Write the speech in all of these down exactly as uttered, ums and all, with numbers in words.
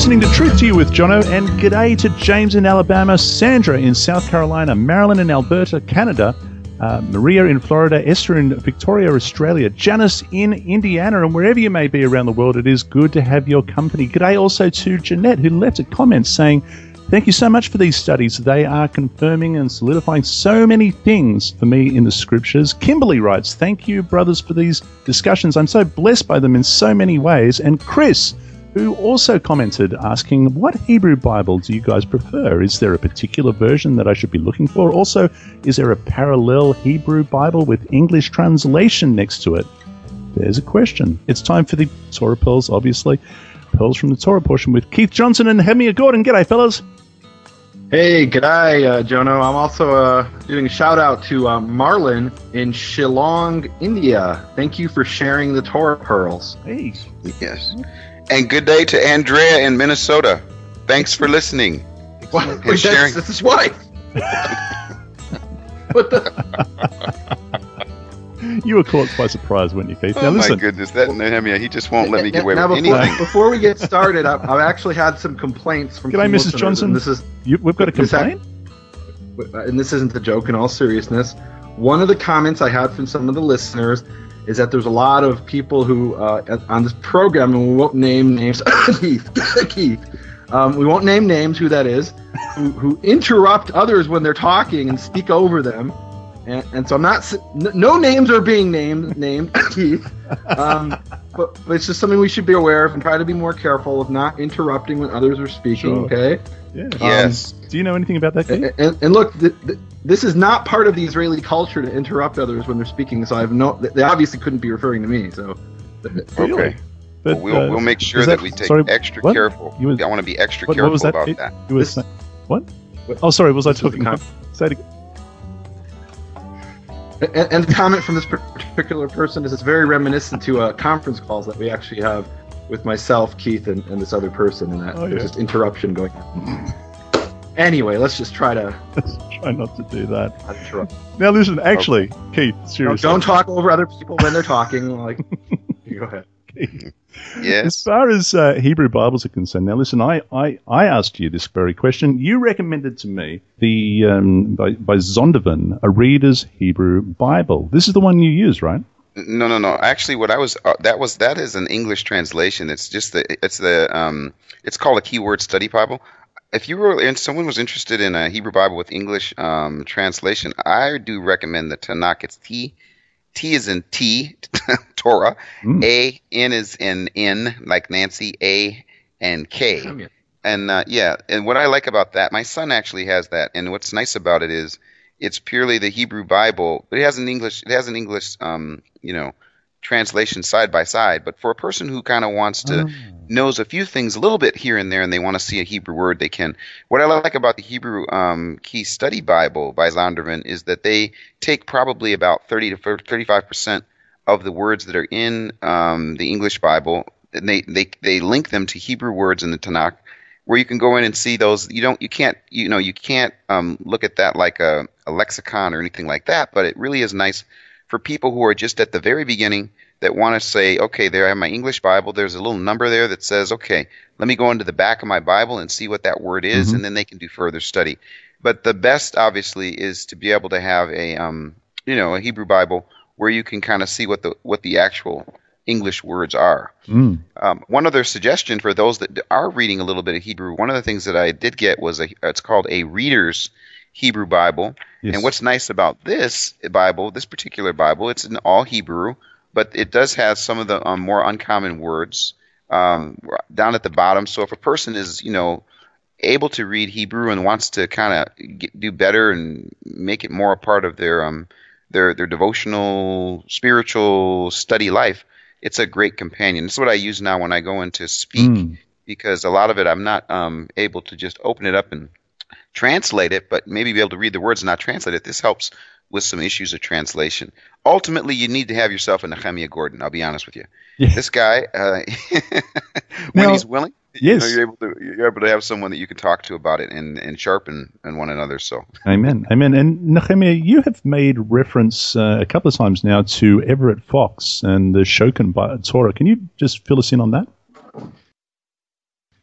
listening to Truth to You with Jono, and g'day to James in Alabama, Sandra in South Carolina, Marilyn in Alberta, Canada, uh, Maria in Florida, Esther in Victoria, Australia, Janice in Indiana, and wherever you may be around the world, it is good to have your company. G'day also to Jeanette, who left a comment saying, thank you so much for these studies. They are confirming and solidifying so many things for me in the scriptures. Kimberly writes, thank you, brothers, for these discussions. I'm so blessed by them in so many ways. And Chris, who also commented asking, what Hebrew Bible do you guys prefer? Is there a particular version that I should be looking for? Also, is there a parallel Hebrew Bible with English translation next to it? There's a question. It's time for the Torah Pearls, obviously. Pearls from the Torah portion with Keith Johnson and Nehemiah Gordon. G'day, fellas. Hey, g'day, uh, Jono. I'm also uh, doing a shout-out to uh, Marlon in Shillong, India. Thank you for sharing the Torah Pearls. Hey. Yes. And good day to Andrea in Minnesota. Thanks for listening. What? And Wait, sharing. that's, that's his wife. What the? You were caught by surprise, weren't you, Keith? Oh, now, listen. my goodness. That Nehemiah, he just won't let me get away now, with before, anything. Before we get started, I've, I've actually had some complaints from G'day, some Missus listeners, Johnson. And this is You, we've got a this complaint? ha- and this isn't a joke in all seriousness. One of the comments I had from some of the listeners is that there's a lot of people who, uh, on this program, and we won't name names, Keith, Keith, um, we won't name names, who that is, who, who interrupt others when they're talking and speak over them. And, and so I'm not, s- n- no names are being named, named Keith, um, but, but it's just something we should be aware of and try to be more careful of not interrupting when others are speaking, Sure. okay? Yeah. Yes. Do you know anything about that, Keith? And, and, and look, th- th- this is not part of the Israeli culture to interrupt others when they're speaking. So I have no. They obviously couldn't be referring to me. So Really? Okay. But, Well, we'll, uh, we'll make sure is that, that- we take sorry, extra what? careful. You was- I want to be extra what, careful what was that? about It- that. You were This- saying, what? What- Oh, sorry, was I this was talking? the Say it again. and, and the comment from this particular person is it's very reminiscent to uh, conference calls that we actually have with myself, Keith, and, and this other person, and that Oh, there's yeah. just interruption going on. Anyway, let's just try to Let's try not to do that. not interrupt. Now, listen, actually, Keith, Don't, seriously. don't talk over other people when they're talking. Like, you go ahead. Keith. As Yes. far as uh, Hebrew Bibles are concerned, now listen, I, I, I asked you this very question. You recommended to me the um, by, by Zondervan, a Reader's Hebrew Bible. This is the one you use, right? No, no, no. Actually, what I was uh, that was that is an English translation. It's just the it's the um it's called a Keyword Study Bible. If you were and someone was interested in a Hebrew Bible with English um translation, I do recommend the Tanakh. It's T T is in T Torah, Mm. A N is in N like Nancy, A and K. And uh, yeah, and what I like about that, my son actually has that, and what's nice about it is it's purely the Hebrew Bible, but it has an English, it has an English, um, you know, translation side by side. But for a person who kind of wants to Oh. knows a few things a little bit here and there, and they want to see a Hebrew word, they can. What I like about the Hebrew um, Key Study Bible by Zondervan is that they take probably about thirty to thirty-five percent of the words that are in um, the English Bible, and they, they they link them to Hebrew words in the Tanakh, where you can go in and see those. You don't, you can't, you know, you can't um, look at that like a, a lexicon or anything like that. But it really is nice for people who are just at the very beginning that want to say, okay, there I have my English Bible. There's a little number there that says, okay, let me go into the back of my Bible and see what that word is, Mhm. and then they can do further study. But the best, obviously, is to be able to have a, um, you know, a Hebrew Bible where you can kind of see what the what the actual English words are. Mm. Um, one other suggestion for those that are reading a little bit of Hebrew, one of the things that I did get was a, it's called a Reader's Hebrew Bible. Yes. And what's nice about this Bible, this particular Bible, it's in all Hebrew, but it does have some of the um, more uncommon words um, down at the bottom. So if a person is, you know, able to read Hebrew and wants to kind of do better and make it more a part of their um, their their devotional, spiritual study life, it's a great companion. It's what I use now when I go in to speak, Mm. because a lot of it I'm not um, able to just open it up and translate it, but maybe be able to read the words and not translate it. This helps with some issues of translation. Ultimately, you need to have yourself a Nehemiah Gordon. I'll be honest with you. Yeah. This guy, uh, when Now- he's willing, Yes. you know, you're able to you're able to have someone that you can talk to about it and, and sharpen and one another. So Amen. Amen. And Nehemiah, you have made reference uh, a couple of times now to Everett Fox and the Shokin Bi- Torah. Can you just fill us in on that?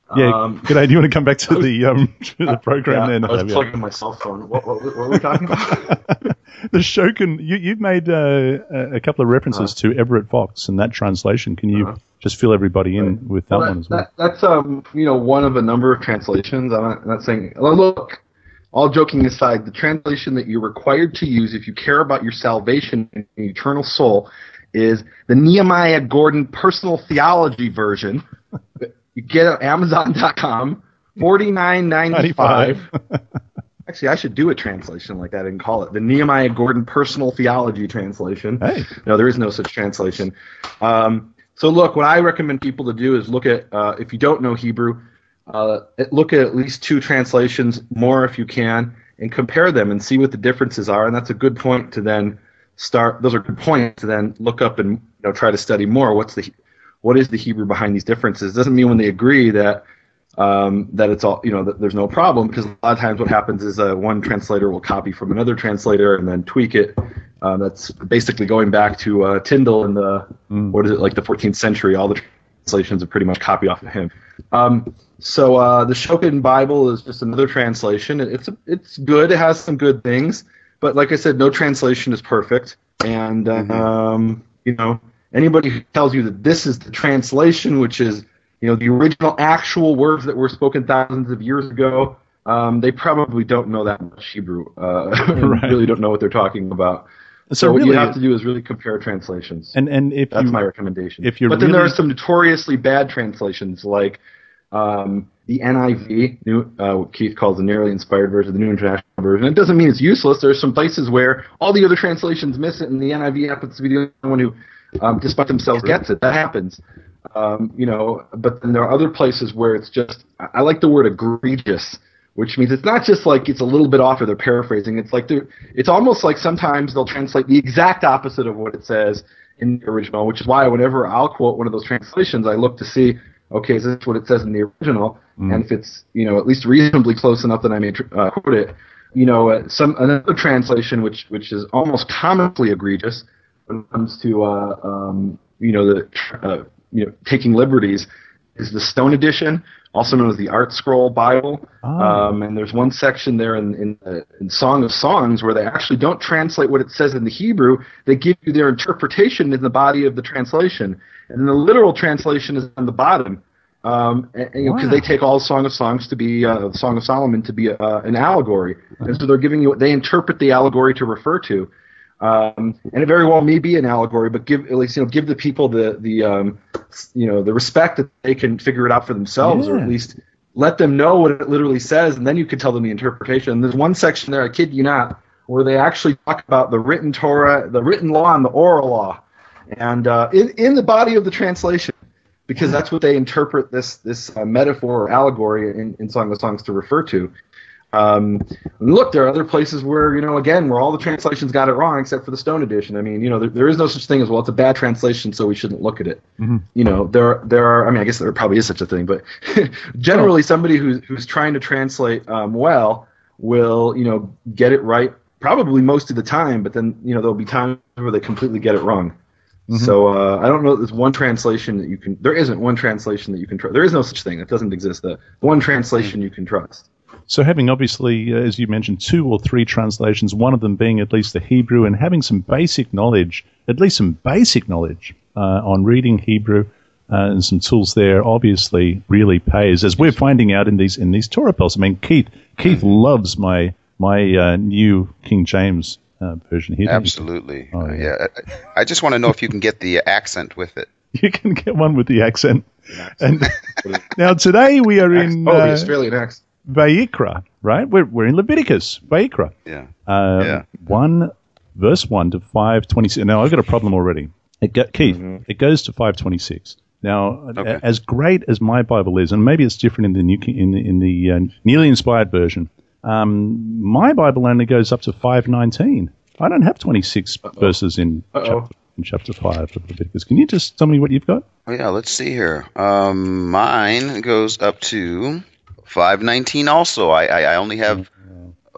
Yeah, Um, G'day. Do you want to come back to the um to the program yeah, then? I was Javier? plugging my cell phone. What, what, what were we talking about? The Shokin. You, you've made uh, a a couple of references Uh-huh. to Everett Fox and that translation. Can you Uh-huh. just fill everybody in Right. with that Well, one as well? That, that's um, you know, one of a number of translations. I'm not, I'm not saying. well, Look, all joking aside, the translation that you're required to use if you care about your salvation and eternal soul is the Nehemiah Gordon Personal Theology version. You get it at Amazon dot com, forty-nine ninety-five. Actually, I should do a translation like that and call it the Nehemiah Gordon Personal Theology Translation. Hey. No, there is no such translation. Um, so, look, what I recommend people to do is look at, uh, if you don't know Hebrew, uh, look at at least two translations, more if you can, and compare them and see what the differences are. And that's a good point to then start. Those are good points to then look up and you know try to study more. What's the what is the Hebrew behind these differences? Doesn't mean when they agree that um, that it's all you know that there's no problem, because a lot of times what happens is uh, one translator will copy from another translator and then tweak it. Um, that's basically going back to uh, Tyndale in the Mm. what is it like the fourteenth century. All the translations are pretty much copied off of him. Um, so uh, the Shokin Bible is just another translation. It's a, it's good. It has some good things, but like I said, no translation is perfect. And uh, Mhm. um, you know, anybody who tells you that this is the translation, which is you know the original actual words that were spoken thousands of years ago, um, they probably don't know that much Hebrew. Uh, and Right. really don't know what they're talking about. So, So, what really, you have to do is really compare translations. and and if That's you my recommendation. if you're but then there are really- some notoriously bad translations, like um, the N I V, new, uh, what Keith calls the nearly inspired version, the New International Version. It doesn't mean it's useless. There's some places where all the other translations miss it, and the N I V happens to be the only one who, um, despite themselves, gets it. That happens. Um, you know, but then there are other places where it's just, I I like the word egregious, which means it's not just like it's a little bit off or they're paraphrasing. It's like they're, it's almost like sometimes they'll translate the exact opposite of what it says in the original, which is why whenever I'll quote one of those translations, I look to see, okay, is this what it says in the original? Mm. And if it's, you know, at least reasonably close enough that I may uh, quote it, you know, uh, some another translation which which is almost comically egregious when it comes to, uh, um, you know, the uh, you know taking liberties is the Stone Edition, also known as the Art Scroll Bible. Oh. Um, and there's one section there in in, uh, in Song of Songs where they actually don't translate what it says in the Hebrew. They give you their interpretation in the body of the translation. And then the literal translation is on the bottom. Um, and, and, you know, because Wow. they take all Song of Songs to be, uh, the Song of Solomon to be uh, an allegory. And so they're giving you, they interpret the allegory to refer to. Um, and it very well may be an allegory, but give at least you know give the people the the um, you know the respect that they can figure it out for themselves, or Yeah. at least let them know what it literally says, and then you can tell them the interpretation. There's one section there, I kid you not, where they actually talk about the written Torah, the written law, and the oral law, and uh, in in the body of the translation, because that's what they interpret this this uh, metaphor or allegory in, in Song of Songs to refer to. Um, and look, there are other places where, you know, again, where all the translations got it wrong except for the Stone Edition. I mean, you know, there, there is no such thing as, well, it's a bad translation, so we shouldn't look at it. Mm-hmm. You know, there there are, I mean, I guess there probably is such a thing, but generally somebody who's, who's trying to translate um, well will, you know, get it right probably most of the time, but then, you know, there'll be times where they completely get it wrong. Mhm. So uh, I don't know if there's one translation that you can, there isn't one translation that you can trust. There is no such thing. It doesn't exist. The one translation you can trust. So having obviously, uh, as you mentioned, two or three translations, one of them being at least the Hebrew, and having some basic knowledge, at least some basic knowledge uh, on reading Hebrew uh, and some tools there, obviously really pays, as we're finding out in these in these Torah Pels. I mean, Keith Keith loves my my uh, new King James uh, version here. Absolutely. Oh, Uh, yeah. yeah. I, I just want to know if you can get the accent with it. You can get one with the accent. And now today we are in Oh, the uh, Australian accent. Vayikra, right? We're we're in Leviticus, Vayikra. Yeah. Um, Yeah. One, verse one to five twenty-six. Now, I've got a problem already. It go, Keith, Mhm. it goes to five twenty-six. Now, Okay. a- as great as my Bible is, and maybe it's different in the new in the, in the uh, newly inspired version, um, my Bible only goes up to five nineteen. I don't have twenty-six Uh-oh. verses in Uh-oh. chapter, in chapter five of Leviticus. Can you just tell me what you've got? Oh, yeah, let's see here. Um, mine goes up to five nineteen also. I, I, I only have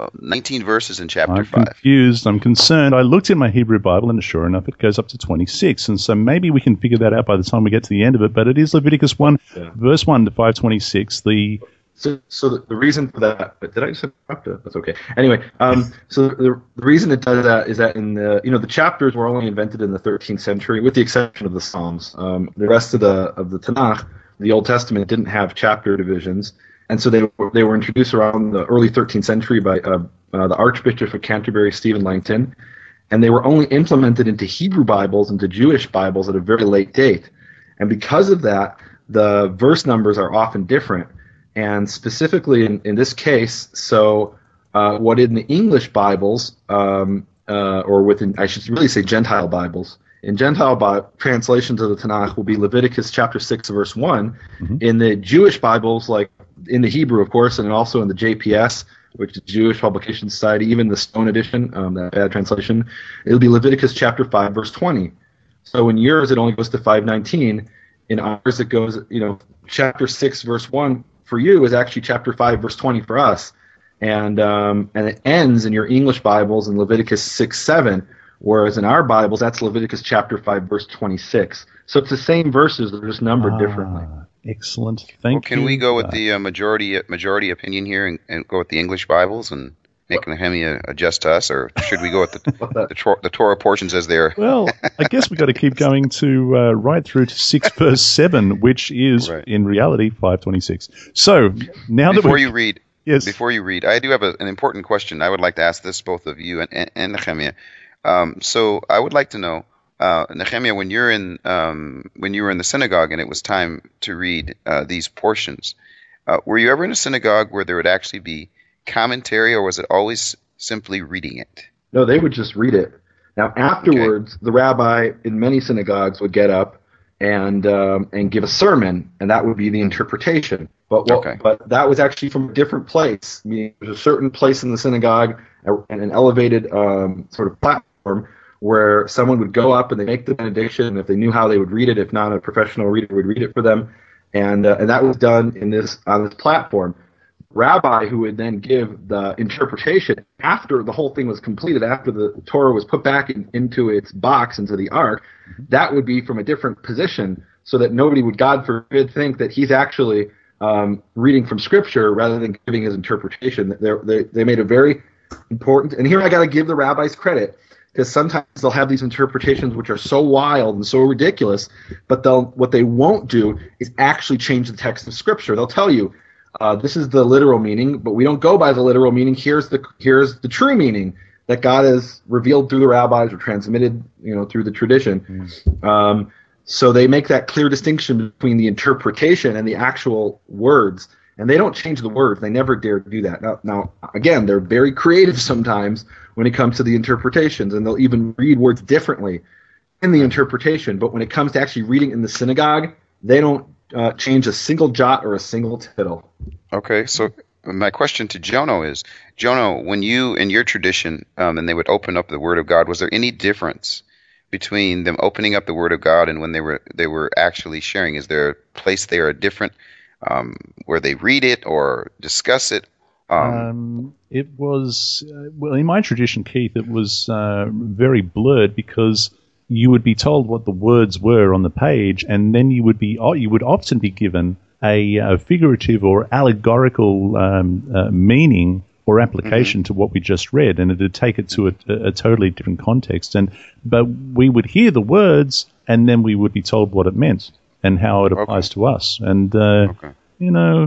uh, nineteen verses in chapter I'm five. confused. I'm concerned. I looked in my Hebrew Bible, and sure enough, it goes up to twenty-six. And so maybe we can figure that out by the time we get to the end of it. But it is Leviticus one, yeah. verse one to five twenty-six. The So, so the, the reason for that, but did I just interrupt it? That's okay. Anyway, um, so the, the reason it does that is that in the, you know, the chapters were only invented in the thirteenth century, with the exception of the Psalms. Um, the rest of the of the Tanakh, the Old Testament, didn't have chapter divisions, and so they were they were introduced around the early thirteenth century by uh, uh, the Archbishop of Canterbury, Stephen Langton, and they were only implemented into Hebrew Bibles, into Jewish Bibles at a very late date, and because of that, the verse numbers are often different. And specifically in, in this case, so uh, what in the English Bibles, um, uh, or within, I should really say Gentile Bibles, in Gentile Bi- translations of the Tanakh will be Leviticus chapter six, verse one. Mm-hmm. In the Jewish Bibles, like in the Hebrew, of course, and also in the J P S, which is Jewish Publication Society, even the Stone edition, um, that bad translation, it'll be Leviticus chapter five, verse twenty. So in yours, it only goes to five nineteen. In ours, it goes, you know, chapter six, verse one. For you is actually chapter five, verse twenty for us. And um, and it ends in your English Bibles in Leviticus six, seven, whereas in our Bibles, that's Leviticus chapter five, verse twenty-six. So it's the same verses, they're just numbered ah, differently. Excellent. Thank well, you. Can we go with the uh, majority majority opinion here and, and go with the English Bibles and make Nehemiah adjust to us, or should we go with the the, Tor- the Torah portions as they're? Well, I guess we've got to keep going to uh, right through to six verse seven, which is right. in reality five twenty-six. So now before that you read, yes, before you read, I do have a, an important question. I would like to ask this both of you and, and, and Nehemiah. Um, so I would like to know, uh, Nehemiah, when you're in um, when you were in the synagogue and it was time to read uh, these portions, uh, were you ever in a synagogue where there would actually be commentary, or was it always simply reading it? No, they would just read it. Now, afterwards, okay. the rabbi in many synagogues would get up and um, and give a sermon, and that would be the interpretation. But what, okay. but that was actually from a different place. I mean, there's a certain place in the synagogue and an elevated um, sort of platform where someone would go up and they make the benediction, and if they knew how, they would read it. If not, a professional reader would read it for them, and uh, and that was done in this on this platform. Rabbi who would then give the interpretation after the whole thing was completed, after the Torah was put back in, into its box, into the ark, that would be from a different position so that nobody would, God forbid, think that he's actually um, reading from Scripture rather than giving his interpretation. They're, they they made a very important, and here I got to give the rabbis credit, because sometimes they'll have these interpretations which are so wild and so ridiculous, but they'll what they won't do is actually change the text of Scripture. They'll tell you, Uh, this is the literal meaning, but we don't go by the literal meaning. Here's the here's the true meaning that God has revealed through the rabbis or transmitted, you know, through the tradition. Mm. Um, so they make that clear distinction between the interpretation and the actual words, and they don't change the words. They never dare do that. Now, now again, they're very creative sometimes when it comes to the interpretations, and they'll even read words differently in the interpretation. But when it comes to actually reading in the synagogue, they don't Uh, change a single jot or a single tittle. Okay, so my question to Jono is, Jono, when you, in your tradition, um, and they would open up the Word of God, was there any difference between them opening up the Word of God and when they were they were actually sharing? Is there a place they are different um, where they read it or discuss it? Um, um, it was, uh, well, in my tradition, Keith, it was uh, very blurred, because you would be told what the words were on the page, and then you would be you would often be given a, a figurative or allegorical um, uh, meaning or application mm-hmm. to what we just read, and it would take it to a, a totally different context. And but we would hear the words, and then we would be told what it meant and how it applies okay. to us. And uh, okay. you know.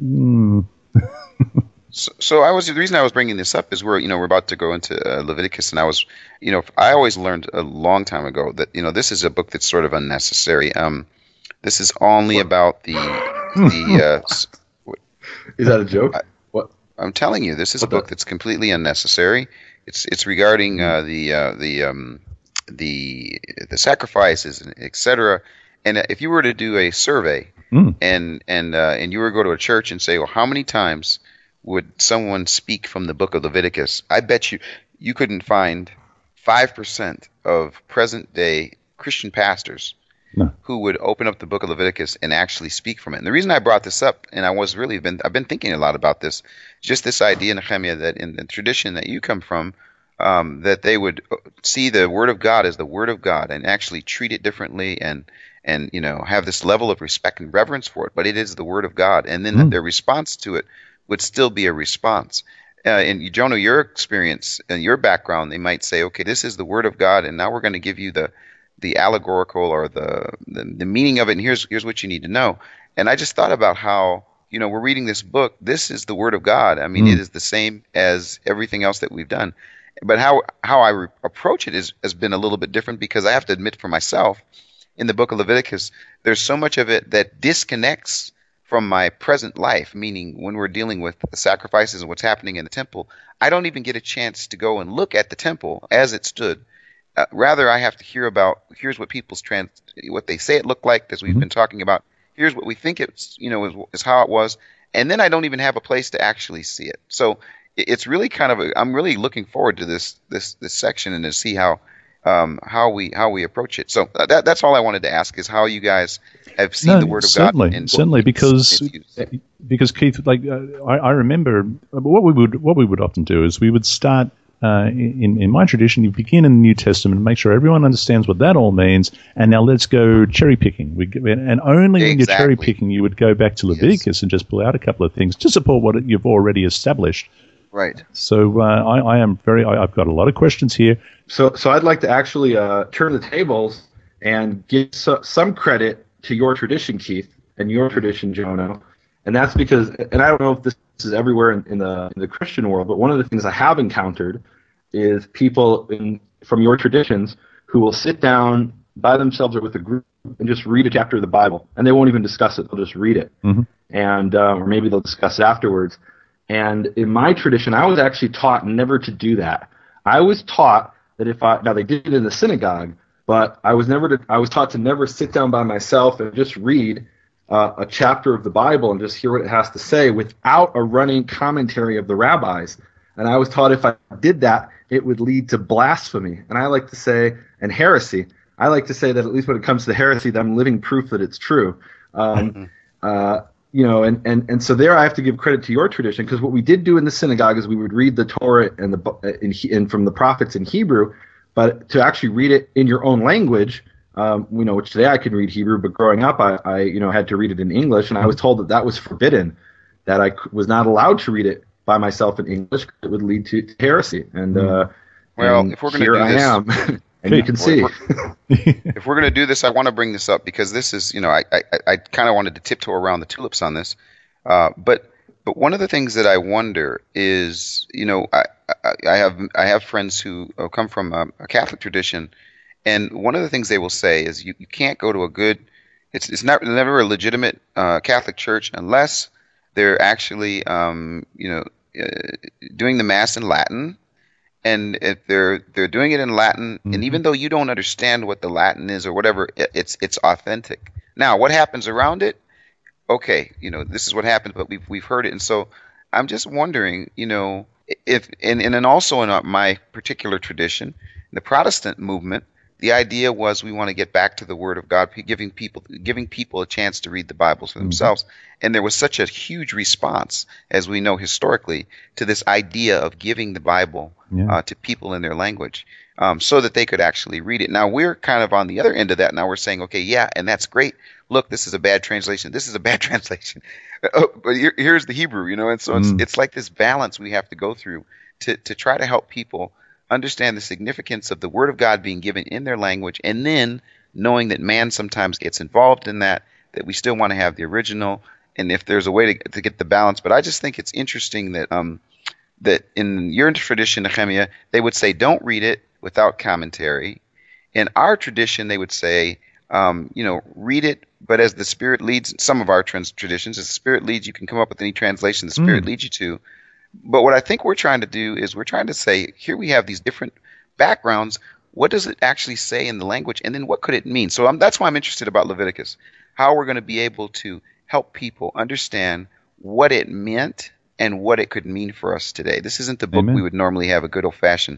Mm. So, so I was the reason I was bringing this up is we're you know we're about to go into uh, Leviticus, and I was you know I always learned a long time ago that you know this is a book that's sort of unnecessary. Um, this is only what? about the the. Uh, is that a joke? I, what I'm telling you, this is what a book the? that's completely unnecessary. It's it's regarding uh, the uh, the um, the the sacrifices, et cetera. And if you were to do a survey mm. and and uh, and you were to go to a church and say, well, how many times would someone speak from the book of Leviticus? I bet you you couldn't find five percent of present-day Christian pastors No. who would open up the book of Leviticus and actually speak from it. And the reason I brought this up, and I was really been I've been thinking a lot about this, just this idea, Nehemiah, that in the tradition that you come from, um, that they would see the Word of God as the Word of God and actually treat it differently and and you know have this level of respect and reverence for it. But it is the Word of God, and then Mm. their response to it would still be a response. Uh, in Jonah, your experience and your background, they might say, okay, this is the Word of God, and now we're going to give you the the allegorical or the, the the meaning of it, and here's here's what you need to know. And I just thought about how, you know, we're reading this book. This is the Word of God. I mean, Mm. it is the same as everything else that we've done. But how how I re- approach it is has been a little bit different, because I have to admit for myself, in the book of Leviticus, there's so much of it that disconnects from my present life, meaning when we're dealing with the sacrifices and what's happening in the temple, I don't even get a chance to go and look at the temple as it stood. Uh, rather, I have to hear about, here's what people's trans, what they say it looked like, as we've Mhm. been talking about. Here's what we think it's, you know, is, is how it was. And then I don't even have a place to actually see it. So it, it's really kind of, a, I'm really looking forward to this, this, this section and to see how, um, how we, how we approach it. So uh, that, that's all I wanted to ask, is how you guys have seen No, the Word of certainly, God. And certainly, because its use. because Keith, like uh, I, I remember what we would what we would often do is we would start uh, in in my tradition. You begin in the New Testament and make sure everyone understands what that all means, and now let's go cherry picking. We and only when you're cherry Exactly. picking, you would go back to Leviticus Yes. and just pull out a couple of things to support what you've already established. Right. So uh, I, I am very. I, I've got a lot of questions here. So, so I'd like to actually uh, turn the tables and give so, some credit to your tradition, Keith, and your tradition, Jonah. And that's because, and I don't know if this is everywhere in, in the in the Christian world, but one of the things I have encountered is people in, from your traditions who will sit down by themselves or with a group and just read a chapter of the Bible, and they won't even discuss it; they'll just read it, Mm-hmm. and uh, or maybe they'll discuss it afterwards. And in my tradition, I was actually taught never to do that. I was taught that if I, now they did it in the synagogue, but I was never to, I was taught to never sit down by myself and just read uh, a chapter of the Bible and just hear what it has to say without a running commentary of the rabbis. And I was taught if I did that, it would lead to blasphemy. And I like to say, and heresy. I like to say that at least when it comes to heresy, that I'm living proof that it's true. Um, uh, you know, and, and, and so there I have to give credit to your tradition, because what we did do in the synagogue is we would read the Torah and the in, in from the prophets in Hebrew, but to actually read it in your own language, um, you know, which today I can read Hebrew, but growing up I, I you know had to read it in English, and I was told that that was forbidden, that I was not allowed to read it by myself in English. It would lead to heresy, and uh, Well, and if we're gonna here do I this- am, and you can see. If we're going to do this, I want to bring this up because this is, you know, I I, I kind of wanted to tiptoe around the tulips on this, uh, but but one of the things that I wonder is, you know, I I, I have I have friends who uh, come from a, a Catholic tradition, and one of the things they will say is you, you can't go to a good, it's it's not never a legitimate uh, Catholic church unless they're actually um, you know uh, doing the Mass in Latin. And if they're they're doing it in Latin, Mhm. and even though you don't understand what the Latin is or whatever, it, it's it's authentic. Now, what happens around it? Okay, you know, this is what happens, but we've we've heard it, and so I'm just wondering, you know, if and and then also in my particular tradition, the Protestant movement, the idea was we want to get back to the Word of God, giving people giving people a chance to read the Bibles for Mhm. themselves. And there was such a huge response, as we know historically, to this idea of giving the Bible Yeah. uh, to people in their language, um, so that they could actually read it. Now we're kind of on the other end of that. Now we're saying, okay, yeah, and that's great. Look, this is a bad translation. This is a bad translation. Uh, but here, here's the Hebrew, you know. And so it's Mm. it's like this balance we have to go through to to try to help people understand the significance of the Word of God being given in their language, and then knowing that man sometimes gets involved in that, that we still want to have the original, and if there's a way to, to get the balance. But I just think it's interesting that um, that in your tradition, Nehemiah, they would say don't read it without commentary. In our tradition, they would say, um, you know, read it, but as the Spirit leads. Some of our trans- traditions, as the Spirit leads, you can come up with any translation the Spirit Mm. leads you to. But what I think we're trying to do is we're trying to say, here we have these different backgrounds. What does it actually say in the language? And then what could it mean? So I'm, that's why I'm interested about Leviticus, how we're going to be able to help people understand what it meant and what it could mean for us today. This isn't the book Amen. we would normally have a good old-fashioned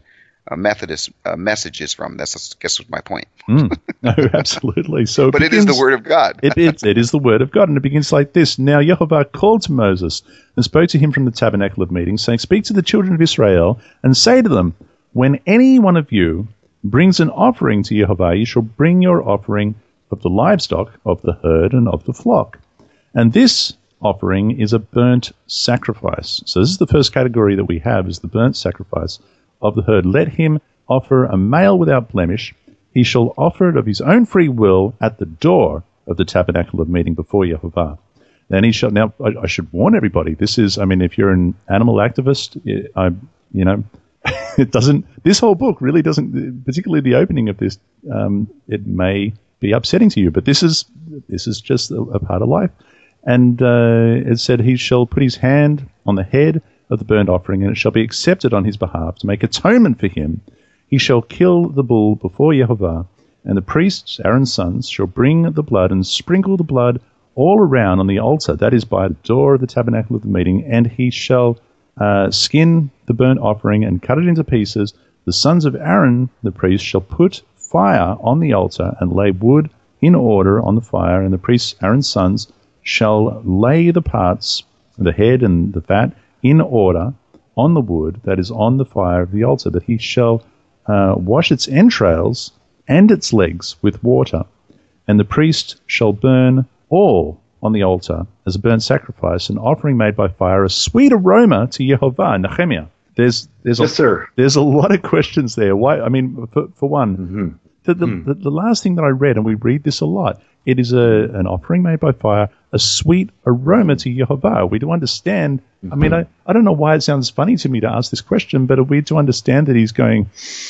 uh, Methodist uh, messages from. That's I guess was my point. Mm. No, absolutely. So, it but begins, it is the word of God. it, it, it is the word of God, and it begins like this: Now Yehovah called to Moses and spoke to him from the tabernacle of meeting, saying, "Speak to the children of Israel and say to them, when any one of you brings an offering to Yehovah, you shall bring your offering of the livestock, of the herd, and of the flock. And this offering is a burnt sacrifice." So this is the first category that we have, is the burnt sacrifice of the herd. "Let him offer a male without blemish. He shall offer it of his own free will at the door of the tabernacle of meeting before Yehovah. Then he shall..." Now, I, I should warn everybody, this is, I mean, if you're an animal activist, I, you know, it doesn't, this whole book really doesn't, particularly the opening of this, um, it may be upsetting to you, but this is, this is just a, a part of life. And uh, it said, "He shall put his hand on the head of the burnt offering, and it shall be accepted on his behalf to make atonement for him. He shall kill the bull before Yehovah, and the priests, Aaron's sons, shall bring the blood and sprinkle the blood all around on the altar, that is by the door of the tabernacle of the meeting, and he shall uh, skin the burnt offering and cut it into pieces. The sons of Aaron, the priest, shall put fire on the altar and lay wood in order on the fire, and the priests, Aaron's sons, shall lay the parts, the head and the fat, in order on the wood that is on the fire of the altar. But he shall uh, wash its entrails and its legs with water, and the priest shall burn all on the altar as a burnt sacrifice, an offering made by fire, a sweet aroma to Yehovah." Nehemiah, there's there's Yes, a, sir. there's a lot of questions there. Why? I mean, for, for one, Mm-hmm. the, the, Mm. the, the last thing that I read, and we read this a lot, it is a an offering made by fire, a sweet aroma to Yehovah. We do understand, I mean, I, I don't know why it sounds funny to me to ask this question, but we do understand that he's going,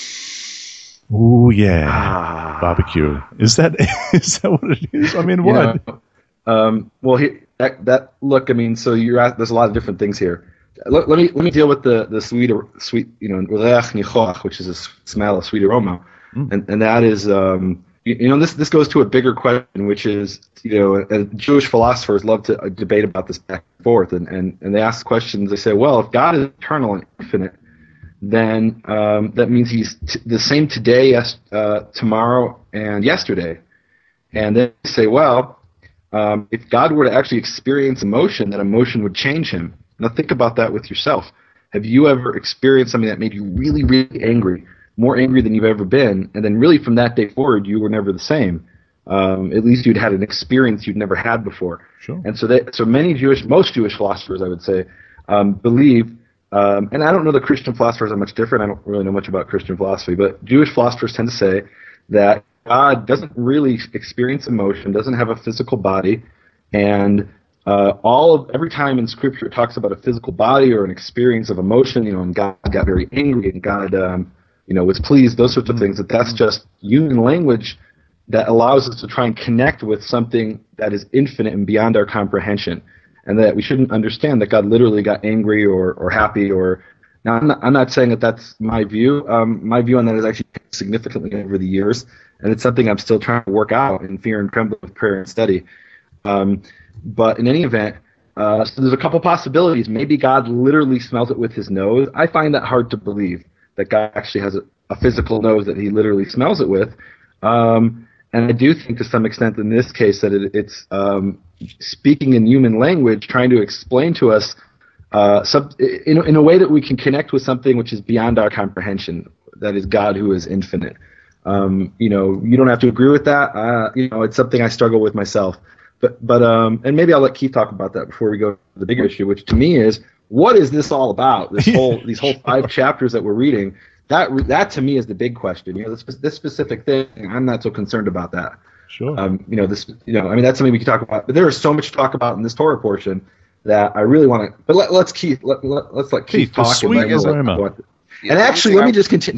"Ooh, yeah, Ah. barbecue." Is that is that what it is? I mean, You what? know, um, well, he, that, that look. I mean, so you're at, there's a lot of different things here. Let, let me let me deal with the the sweet sweet you know reach nichoach, which is a s- smell, a sweet aroma, Mm. and and that is um, you, you know this this goes to a bigger question, which is you know uh, Jewish philosophers love to uh, debate about this back and forth, and and and they ask questions. They say, well, if God is eternal and infinite, then um, that means he's t- the same today, yes, uh, tomorrow, and yesterday. And then they say, well, um, if God were to actually experience emotion, that emotion would change him. Now think about that with yourself. Have you ever experienced something that made you really, really angry, more angry than you've ever been, and then really from that day forward, you were never the same? Um, at least you'd had an experience you'd never had before. Sure. And so, they, so many Jewish, most Jewish philosophers, I would say, um, believe. Um, and I don't know the Christian philosophers are much different. I don't really know much about Christian philosophy, but Jewish philosophers tend to say that God doesn't really experience emotion, doesn't have a physical body, and uh, all of every time in Scripture it talks about a physical body or an experience of emotion, you know, and God got very angry and God, um, you know, was pleased, those sorts of things. That that's just human language that allows us to try and connect with something that is infinite and beyond our comprehension. And that we shouldn't understand that God literally got angry or, or happy or. Now, I'm not, I'm not saying that that's my view. Um, my view on that has actually changed significantly over the years, and it's something I'm still trying to work out in fear and trembling with prayer and study. Um, but in any event, uh, so there's a couple possibilities. Maybe God literally smells it with his nose. I find that hard to believe, that God actually has a, a physical nose that he literally smells it with. Um, and I do think to some extent in this case that it, it's um, speaking in human language, trying to explain to us uh, some, in, in a way that we can connect with something which is beyond our comprehension, that is God who is infinite. Um, you know, you don't have to agree with that. Uh, you know, it's something I struggle with myself. But, but um, and maybe I'll let Keith talk about that before we go to the bigger issue, which to me is, what is this all about? This whole, these whole five chapters that we're reading. That that to me is the big question. You know, this this specific thing, I'm not so concerned about that. Sure. Um, you know, this, you know, I mean, that's something we could talk about. But there is so much to talk about in this Torah portion that I really want to. But let, let's Keith, let, let, let's let Keith, Keith, the talk. sweet and then aroma. we'll- Yeah, and the actually, only let me thing just continue.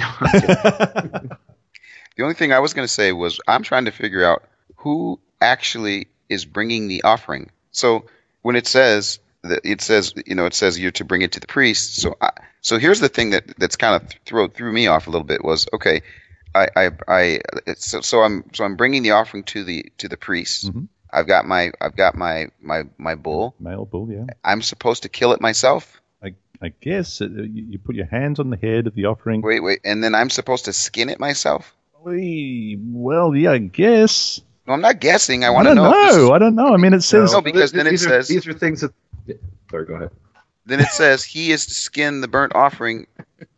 The only thing I was going to say was I'm trying to figure out who actually is bringing the offering. So when it says that it says, you know, it says you're to bring it to the priest. So I, so here's the thing that that's kind of throw threw me off a little bit was, okay, I I, I it's, so, so I'm so I'm bringing the offering to the to the priest. Mhm. I've got my I've got my my my bull. Male bull, yeah. I'm supposed to kill it myself. I, I guess uh, you you put your hands on the head of the offering. Wait, wait, and then I'm supposed to skin it myself? Wee, Well, yeah, I guess. No, I'm not guessing. I I want to don't know. if this is- know. I don't know. I mean, it says No, because then it these says- are, these are things that. Sorry, go ahead. Then it says he is to skin the burnt offering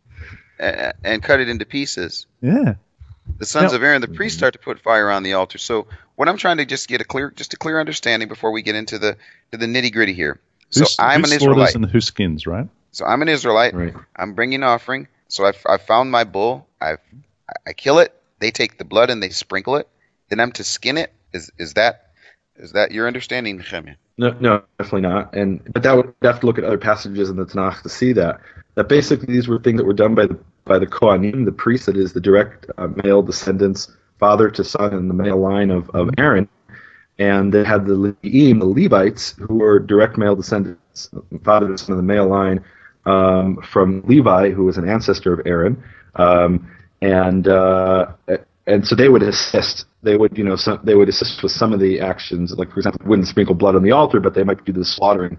uh, and cut it into pieces. yeah. The sons Now- of Aaron, the priests, start to put fire on the altar. So what I'm trying to just get a clear, just a clear understanding before we get into the to the nitty gritty here. So Who- I'm who an slaughters Israelite. and who skins, right? So I'm an Israelite. Right. I'm bringing an offering. So I've, I've found my bull. I've, I kill it. They take the blood and they sprinkle it. Then I'm to skin it. Is is that is that your understanding, Nehemiah? No, no, definitely not. And but that would have to look at other passages in the Tanakh to see that. That basically these were things that were done by the by the Kohanim, the priest, that is the direct uh, male descendants, father to son, in the male line of, of Aaron. And they had the Leviim, the Levites, who were direct male descendants, father to son of the male line, um, from Levi, who was an ancestor of Aaron. Um, and uh, and so they would assist. They would, you know, some, they would assist with some of the actions, like for example, they wouldn't sprinkle blood on the altar, but they might do the slaughtering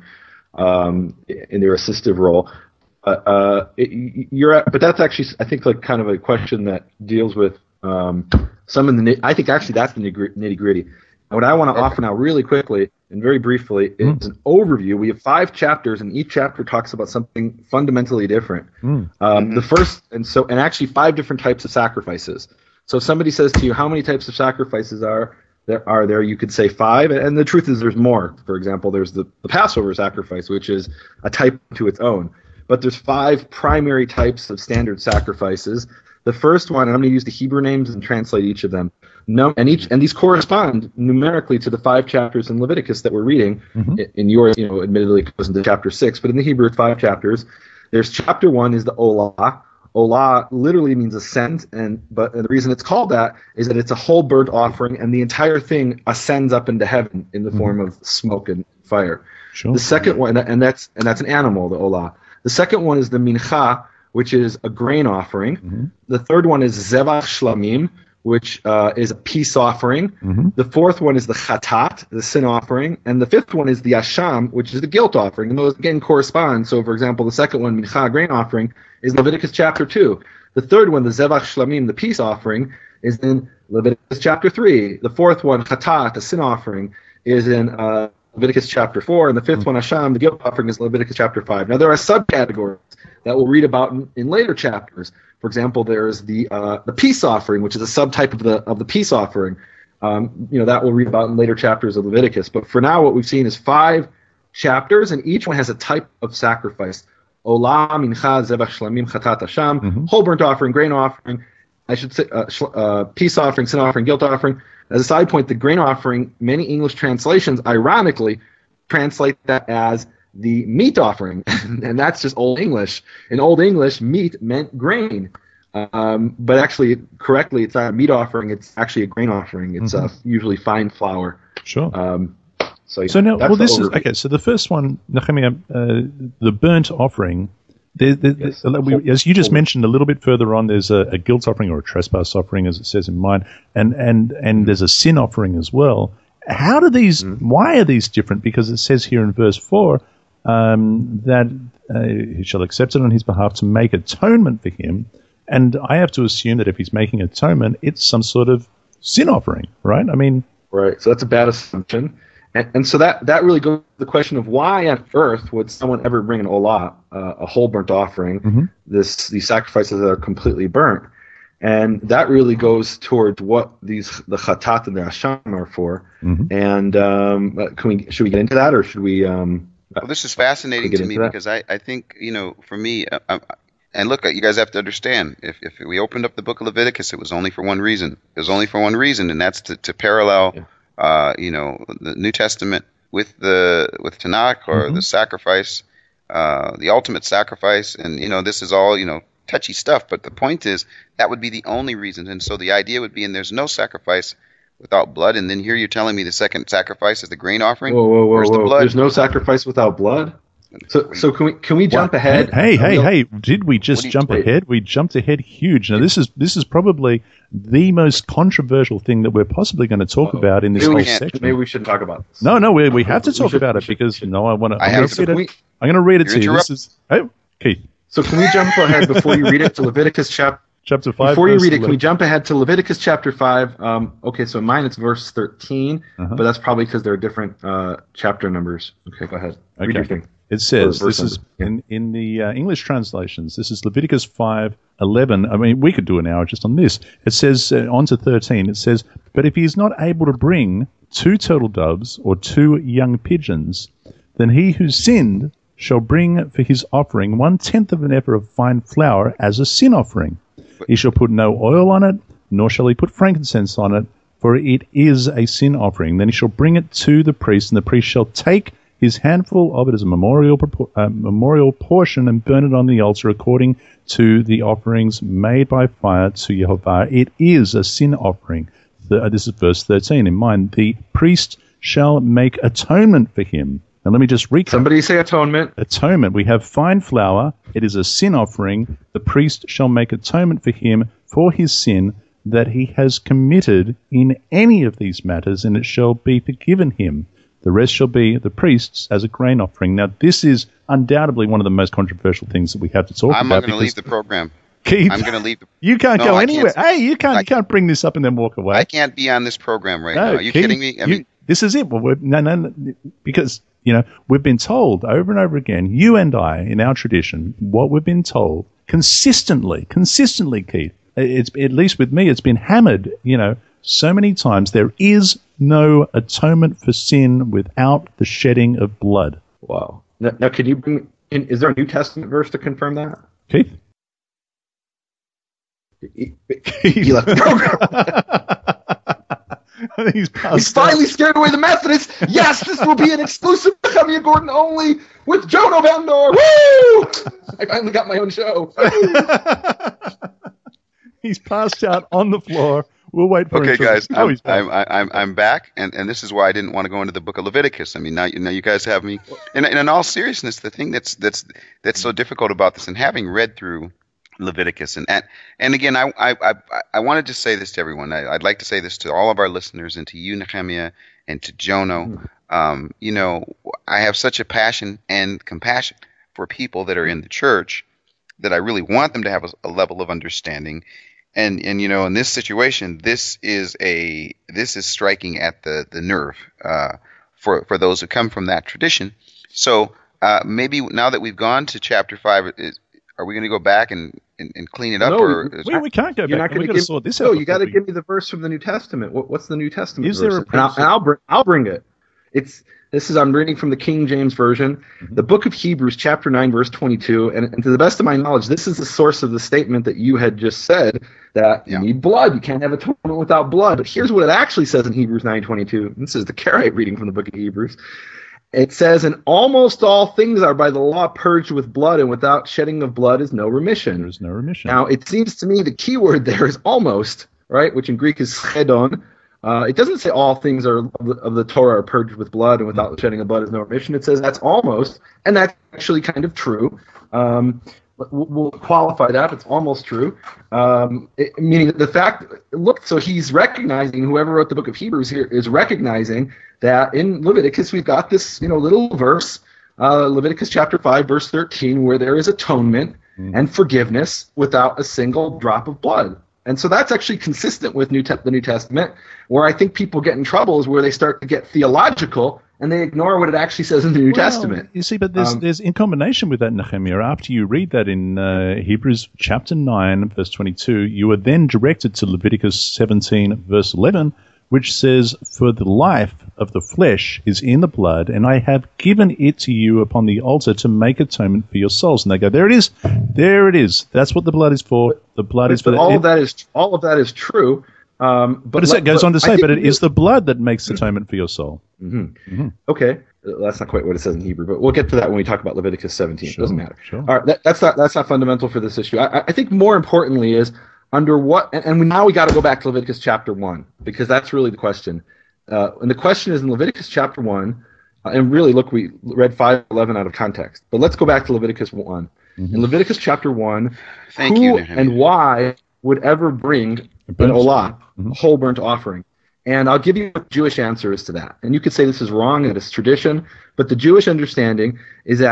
um, in their assistive role. Uh, uh, it, you're, at, but that's actually, I think, like kind of a question that deals with um, some of the. I think actually that's the nitty gritty. What I want to offer now, really quickly and very briefly, is Mm. an overview. We have five chapters, and each chapter talks about something fundamentally different. Mm. Um, The first, and so, and actually five different types of sacrifices. So if somebody says to you, how many types of sacrifices are there? Are there? You could say five, and the truth is there's more. For example, there's the, the Passover sacrifice, which is a type to its own. But there's five primary types of standard sacrifices. The first one, and I'm going to use the Hebrew names and translate each of them. No, and each and these correspond numerically to the five chapters in Leviticus that we're reading. Mhm. In yours, you know, admittedly it goes into chapter six, but in the Hebrew, it's five chapters. There's chapter one is the Olah. Olah literally means ascent, and but and the reason it's called that is that it's a whole burnt offering, and the entire thing ascends up into heaven in the form of smoke and fire. Sure. The second one, and that's and that's an animal, the Olah. The second one is the Mincha, which is a grain offering. Mm-hmm. The third one is Zevach Shlamim, which uh, is a peace offering. Mm-hmm. The fourth one is the Chatat, the sin offering. And the fifth one is the Asham, which is the guilt offering. And those, again, correspond. So, for example, the second one, Mincha, grain offering, is Leviticus chapter two. The third one, the Zevach Shlamim, the peace offering, is in Leviticus chapter three. The fourth one, Chatat, the sin offering, is in uh, Leviticus chapter four. And the fifth one, Asham, the guilt offering, is Leviticus chapter five. Now, there are subcategories that we'll read about in, in later chapters. For example, there's the uh, the peace offering, which is a subtype of the of the peace offering. Um, you know, that we'll read about in later chapters of Leviticus. But for now, what we've seen is five chapters, and each one has a type of sacrifice. Olah, Mincha, Zevach Shlamim, Chatat, Asham, Mhm. whole burnt offering, grain offering, I should say, uh, sh- uh, peace offering, sin offering, guilt offering. As a side point, the grain offering, many English translations, ironically, translate that as the meat offering, and that's just Old English. In Old English, meat meant grain, um, but actually, correctly, it's not a meat offering; it's actually a grain offering. It's Mhm. uh, usually fine flour. Sure. Um, so, yeah, So now, that's well, the this is overview. okay. So the first one, Nehemiah, uh, the burnt offering. There, there, Yes. there- we, as you just Whole- mentioned a little bit further on, there's a, a guilt offering or a trespass offering, as it says in mine, and and and there's a sin offering as well. How do these? Mm-hmm. Why are these different? Because it says here in verse four um, that uh, he shall accept it on his behalf to make atonement for him, and I have to assume that if he's making atonement, it's some sort of sin offering, right? I mean, Right. So that's a bad assumption. And, and so that, that really goes to the question of why on earth would someone ever bring an olah, uh, a whole burnt offering, Mhm. this these sacrifices that are completely burnt. And that really goes towards what these the chatat and the asham are for. Mhm. And um, can we should we get into that, or should we? Um, Well, this is fascinating Get to into me that? because I, I think, you know, for me, uh, uh, and look, you guys have to understand, if, if we opened up the book of Leviticus, it was only for one reason. It was only for one reason, and that's to, to parallel, Yeah. uh, you know, the New Testament with the with Tanakh or Mhm. the sacrifice, uh, the ultimate sacrifice. And, you know, this is all, you know, touchy stuff. But the point is, that would be the only reason. And so the idea would be, and there's no sacrifice without blood. And then here you're telling me the second sacrifice is the grain offering. whoa, whoa, whoa, Where's the whoa! blood? There's no sacrifice without blood. So, so can we can we jump ahead? Hey, hey, We'll- hey! Did we just What do you- jump wait. ahead? We jumped ahead huge. Now this is this is probably the most controversial thing that we're possibly going to talk Uh-oh. about in this Maybe whole we, can't- section. maybe we shouldn't talk about this. No, no, we we have to We talk should- about we it should- because we should. no, I want to. I I'm have going to- to read it. we- I'm going to read it You're to you. This interrupt- is. Oh, Keith. So can we jump ahead before you read it to Leviticus chapter chapter five? Before you read it, can we jump ahead to Leviticus chapter five? Um, okay, so mine it's verse thirteen, uh-huh. but that's probably because there are different uh, chapter numbers. Okay, go ahead. Okay. Read your thing. It says, this is in, in the uh, English translations, this is Leviticus five eleven. I mean, we could do an hour just on this. It says, uh, on to thirteen, it says, but if he is not able to bring two turtle doves or two young pigeons, then he who sinned shall bring for his offering one-tenth of an ephah of fine flour as a sin offering. He shall put no oil on it, nor shall he put frankincense on it, for it is a sin offering. Then he shall bring it to the priest, and the priest shall take his handful of it as a memorial uh, memorial portion and burn it on the altar according to the offerings made by fire to Jehovah. It is a sin offering. The, uh, this is verse thirteen. In mind, the priest shall make atonement for him. Now let me just recap. Somebody say atonement. Atonement. We have fine flour. It is a sin offering. The priest shall make atonement for him for his sin that he has committed in any of these matters, and it shall be forgiven him. The rest shall be the priest's as a grain offering. Now, this is undoubtedly one of the most controversial things that we have to talk I'm about. I'm going to leave the program. Keith, I'm going to leave. The, you can't no, go I anywhere. Can't, hey, you can't. I, you can't bring this up and then walk away. I can't be on this program right no, now. Are you Keith, kidding me? I you, mean, this is it. Well, we're, no, no, no, because you know we've been told over and over again. You and I, in our tradition, what we've been told consistently, consistently, Keith. It's at least with me, it's been hammered. You know, so many times. There is no atonement for sin without the shedding of blood. Wow. Now, now can you bring in, is there a New Testament verse to confirm that? Keith? He, he left the program. I think he's passed He's finally out. Scared away the Methodists. Yes, this will be an exclusive Nehemiah Gordon only with Jono Vandor. Woo! I finally got my own show. He's passed out on the floor. We'll wait for okay, him. Okay, guys, oh, I'm, I'm, I'm, I'm back, and, and this is why I didn't want to go into the book of Leviticus. I mean, now, now you guys have me. And, and in all seriousness, the thing that's that's that's so difficult about this, and having read through Leviticus, and and, and again, I, I I I wanted to say this to everyone. I, I'd like to say this to all of our listeners, and to you, Nehemiah, and to Jono. Um, you know, I have such a passion and compassion for people that are in the church that I really want them to have a, a level of understanding. And and you know, in this situation, this is a this is striking at the the nerve uh, for for those who come from that tradition. So uh, maybe now that we've gone to chapter five, is, are we going to go back and, and, and clean it up? No, or we, we can't go you're back. Not We've got to sort this out. No, you got to give me the verse from the New Testament. What, what's the New Testament is verse? There a and I'll, and I'll bring I'll bring it. It's This is, I'm reading from the King James Version, mm-hmm. the book of Hebrews, chapter nine, verse twenty-two. And, and to the best of my knowledge, this is the source of the statement that you had just said, that yeah. you need blood. You can't have atonement without blood. But here's what it actually says in Hebrews nine twenty-two. This is the Karaite reading from the book of Hebrews. It says, and almost all things are by the law purged with blood, and without shedding of blood is no remission. There is no remission. Now, it seems to me the key word there is almost, right, which in Greek is schedon. Uh, it doesn't say all things are of the, of the Torah are purged with blood, and without the shedding of blood is no remission. It says that's almost, and that's actually kind of true. Um, we'll, we'll qualify that. It's almost true. Um, it, meaning the fact, look, so he's recognizing, whoever wrote the book of Hebrews here is recognizing that in Leviticus we've got this, you know, little verse, uh, Leviticus chapter five, verse thirteen, where there is atonement mm. and forgiveness without a single drop of blood. And so that's actually consistent with New Te- the New Testament. Where I think people get in trouble is where they start to get theological and they ignore what it actually says in the New well, Testament. You see, but there's, um, there's in combination with that, Nehemiah, after you read that in uh, Hebrews chapter nine, verse twenty-two, you are then directed to Leviticus seventeen, verse eleven, which says, for the life of the flesh is in the blood, and I have given it to you upon the altar to make atonement for your souls. And they go, there it is. There it is. That's what the blood is for. The blood but, is for but the, all it, of that is all of that is true. Um, but but as let, it goes but on to say, but it really, is the blood that makes atonement for your soul. Mm-hmm. Mm-hmm. Okay, that's not quite what it says in Hebrew, but we'll get to that when we talk about Leviticus seventeen. Sure, it doesn't matter. Sure. All right, that, that's not that's not fundamental for this issue. I, I think more importantly is under what, and, and we, now we got to go back to Leviticus chapter one, because that's really the question. Uh, and the question is in Leviticus chapter one, uh, and really look, we read five eleven out of context, but let's go back to Leviticus one. Mm-hmm. In Leviticus chapter one, Thank who you, and why would ever bring an olah, mm-hmm. a whole burnt offering? And I'll give you a Jewish answer as to that. And you could say this is wrong and it's tradition, but the Jewish understanding is that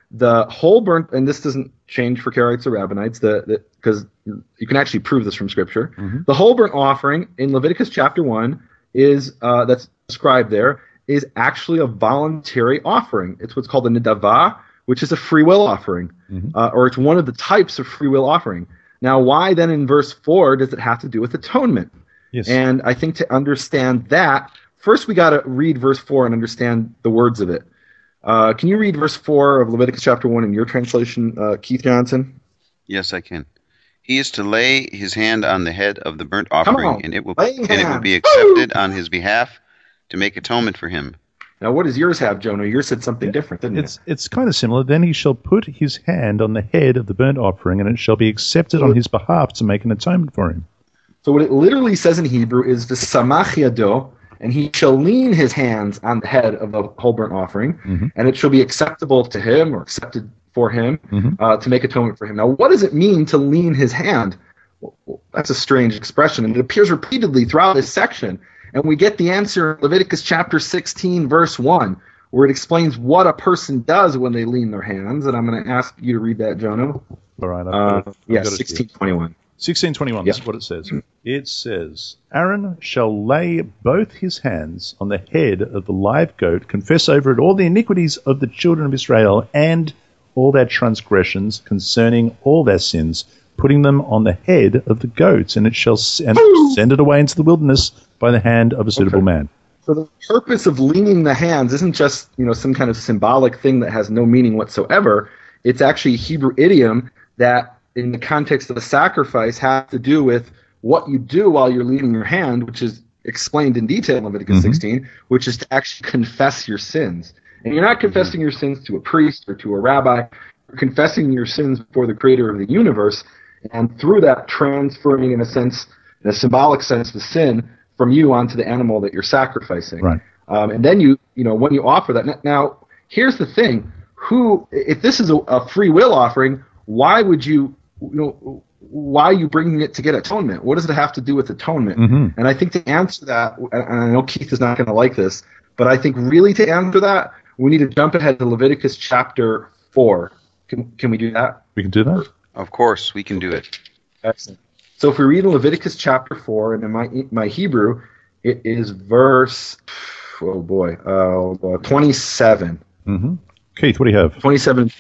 the whole burnt, and this doesn't change for Karaites or Rabbinites, the because you can actually prove this from Scripture. Mm-hmm. The whole burnt offering in Leviticus chapter one is uh, that's described there is actually a voluntary offering. It's what's called a nidavah, which is a free will offering, mm-hmm. uh, or it's one of the types of free will offering. Now, why then in verse four does it have to do with atonement? Yes. And I think to understand that, first we got to read verse four and understand the words of it. Uh, can you read verse four of Leviticus chapter one in your translation, uh, Keith Johnson? Yes, I can. He is to lay his hand on the head of the burnt offering, and it will Lay and it will hand. be accepted on his behalf to make atonement for him. Now, what does yours have, Jonah? Yours said something different, didn't It's it? it's kind of similar. Then he shall put his hand on the head of the burnt offering, and it shall be accepted on his behalf to make an atonement for him. So what it literally says in Hebrew is v'samach yado, and he shall lean his hands on the head of the whole burnt offering, mm-hmm. and it shall be acceptable to him or accepted for him mm-hmm. uh, to make atonement for him. Now, what does it mean to lean his hand? Well, that's a strange expression, and it appears repeatedly throughout this section. And we get the answer in Leviticus chapter sixteen, verse one, where it explains what a person does when they lean their hands. And I'm going to ask you to read that, Jonah. All right. I've uh, got it. Yeah, sixteen twenty-one. sixteen twenty-one, Yeah. This is what it says. It says, Aaron shall lay both his hands on the head of the live goat, confess over it all the iniquities of the children of Israel and all their transgressions concerning all their sins, putting them on the head of the goats, and it shall s- and send it away into the wilderness by the hand of a suitable Okay. man. So the purpose of leaning the hands isn't just, you know, some kind of symbolic thing that has no meaning whatsoever. It's actually a Hebrew idiom that, in the context of the sacrifice, has to do with what you do while you're leaning your hand, which is explained in detail in Leviticus mm-hmm. sixteen, which is to actually confess your sins. And you're not confessing mm-hmm. your sins to a priest or to a rabbi. You're confessing your sins before the creator of the universe, and through that transferring, in a sense, in a symbolic sense, the sin from you onto the animal that you're sacrificing. Right. Um, and then you, you know, when you offer that. Now, here's the thing: who, if this is a, a free will offering, why would you, you know, why are you bringing it to get atonement? What does it have to do with atonement? Mm-hmm. And I think to answer that, and I know Keith is not going to like this, but I think really to answer that, we need to jump ahead to Leviticus chapter four. Can can we do that? We can do that. Of course, we can do it. Excellent. So if we read in Leviticus chapter four, and in my my Hebrew, it is verse, oh boy, uh, twenty-seven. Mm-hmm. Keith, what do you have? twenty-seven.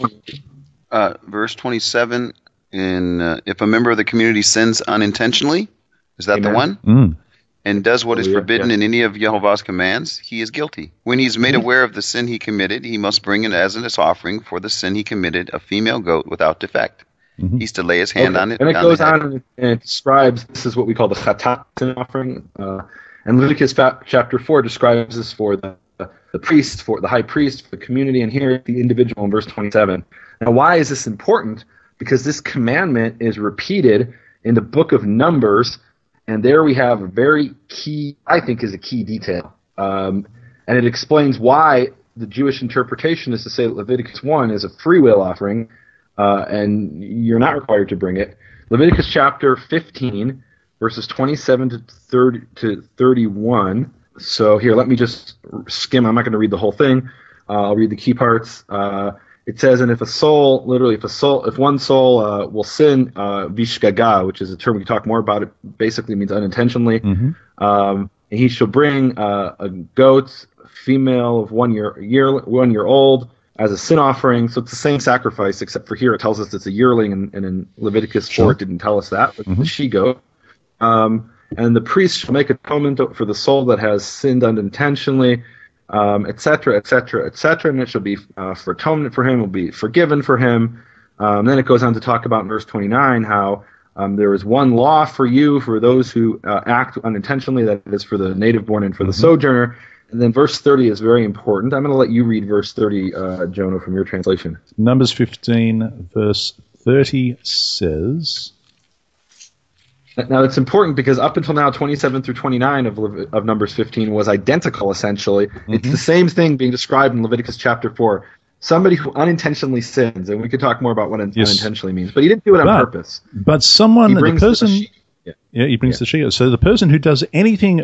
Uh, verse twenty-seven, in, uh, if a member of the community sins unintentionally, is that Amen. the one? Mm. And does what Oh, is yeah, forbidden yeah. in any of Yehovah's commands, he is guilty. When he is made Mm-hmm. aware of the sin he committed, he must bring in as an offering for the sin he committed a female goat without defect. Mm-hmm. He's to lay his hand Okay. on it. And it on goes the head. on and it describes, this is what we call the chatat sin offering. Uh, and Leviticus fa- chapter four describes this for the, the priest, for the high priest, for the community, and here the individual in verse twenty-seven. Now, why is this important? Because this commandment is repeated in the book of Numbers, and there we have a very key, I think is a key detail. Um, and it explains why the Jewish interpretation is to say that Leviticus one is a free will offering, uh, and you're not required to bring it. Leviticus chapter fifteen, verses twenty-seven to thirty to thirty-one. So here, let me just skim. I'm not going to read the whole thing. Uh, I'll read the key parts. Uh, it says, and if a soul, literally, if a soul, if one soul uh, will sin, uh, vishgaga, which is a term we can talk more about, it basically means unintentionally. Mm-hmm. Um, and he shall bring uh, a goat, female of one year, year, one year old, as a sin offering. So it's the same sacrifice, except for here it tells us it's a yearling, and, and in Leviticus four Sure. it didn't tell us that, but Mm-hmm. the she goat. Um, and the priest shall make atonement for the soul that has sinned unintentionally, um, et cetera, et cetera, et cetera, and it shall be uh, for atonement for him, will be forgiven for him. Um, then it goes on to talk about in verse twenty-nine how um, there is one law for you, for those who uh, act unintentionally, that is for the native born and for the Mm-hmm. sojourner. And then verse thirty is very important. I'm going to let you read verse thirty, uh, Jonah, from your translation. Numbers fifteen, verse thirty says... Now, it's important because up until now, twenty-seven through twenty-nine of, Lev- of Numbers fifteen was identical, essentially. Mm-hmm. It's the same thing being described in Leviticus chapter four. Somebody who unintentionally sins, and we could talk more about what un- Yes. unintentionally means, but he didn't do it on But- purpose. But someone, He the brings person... the sheep. Yeah. Yeah, he brings Yeah. the Shia. So the person who does anything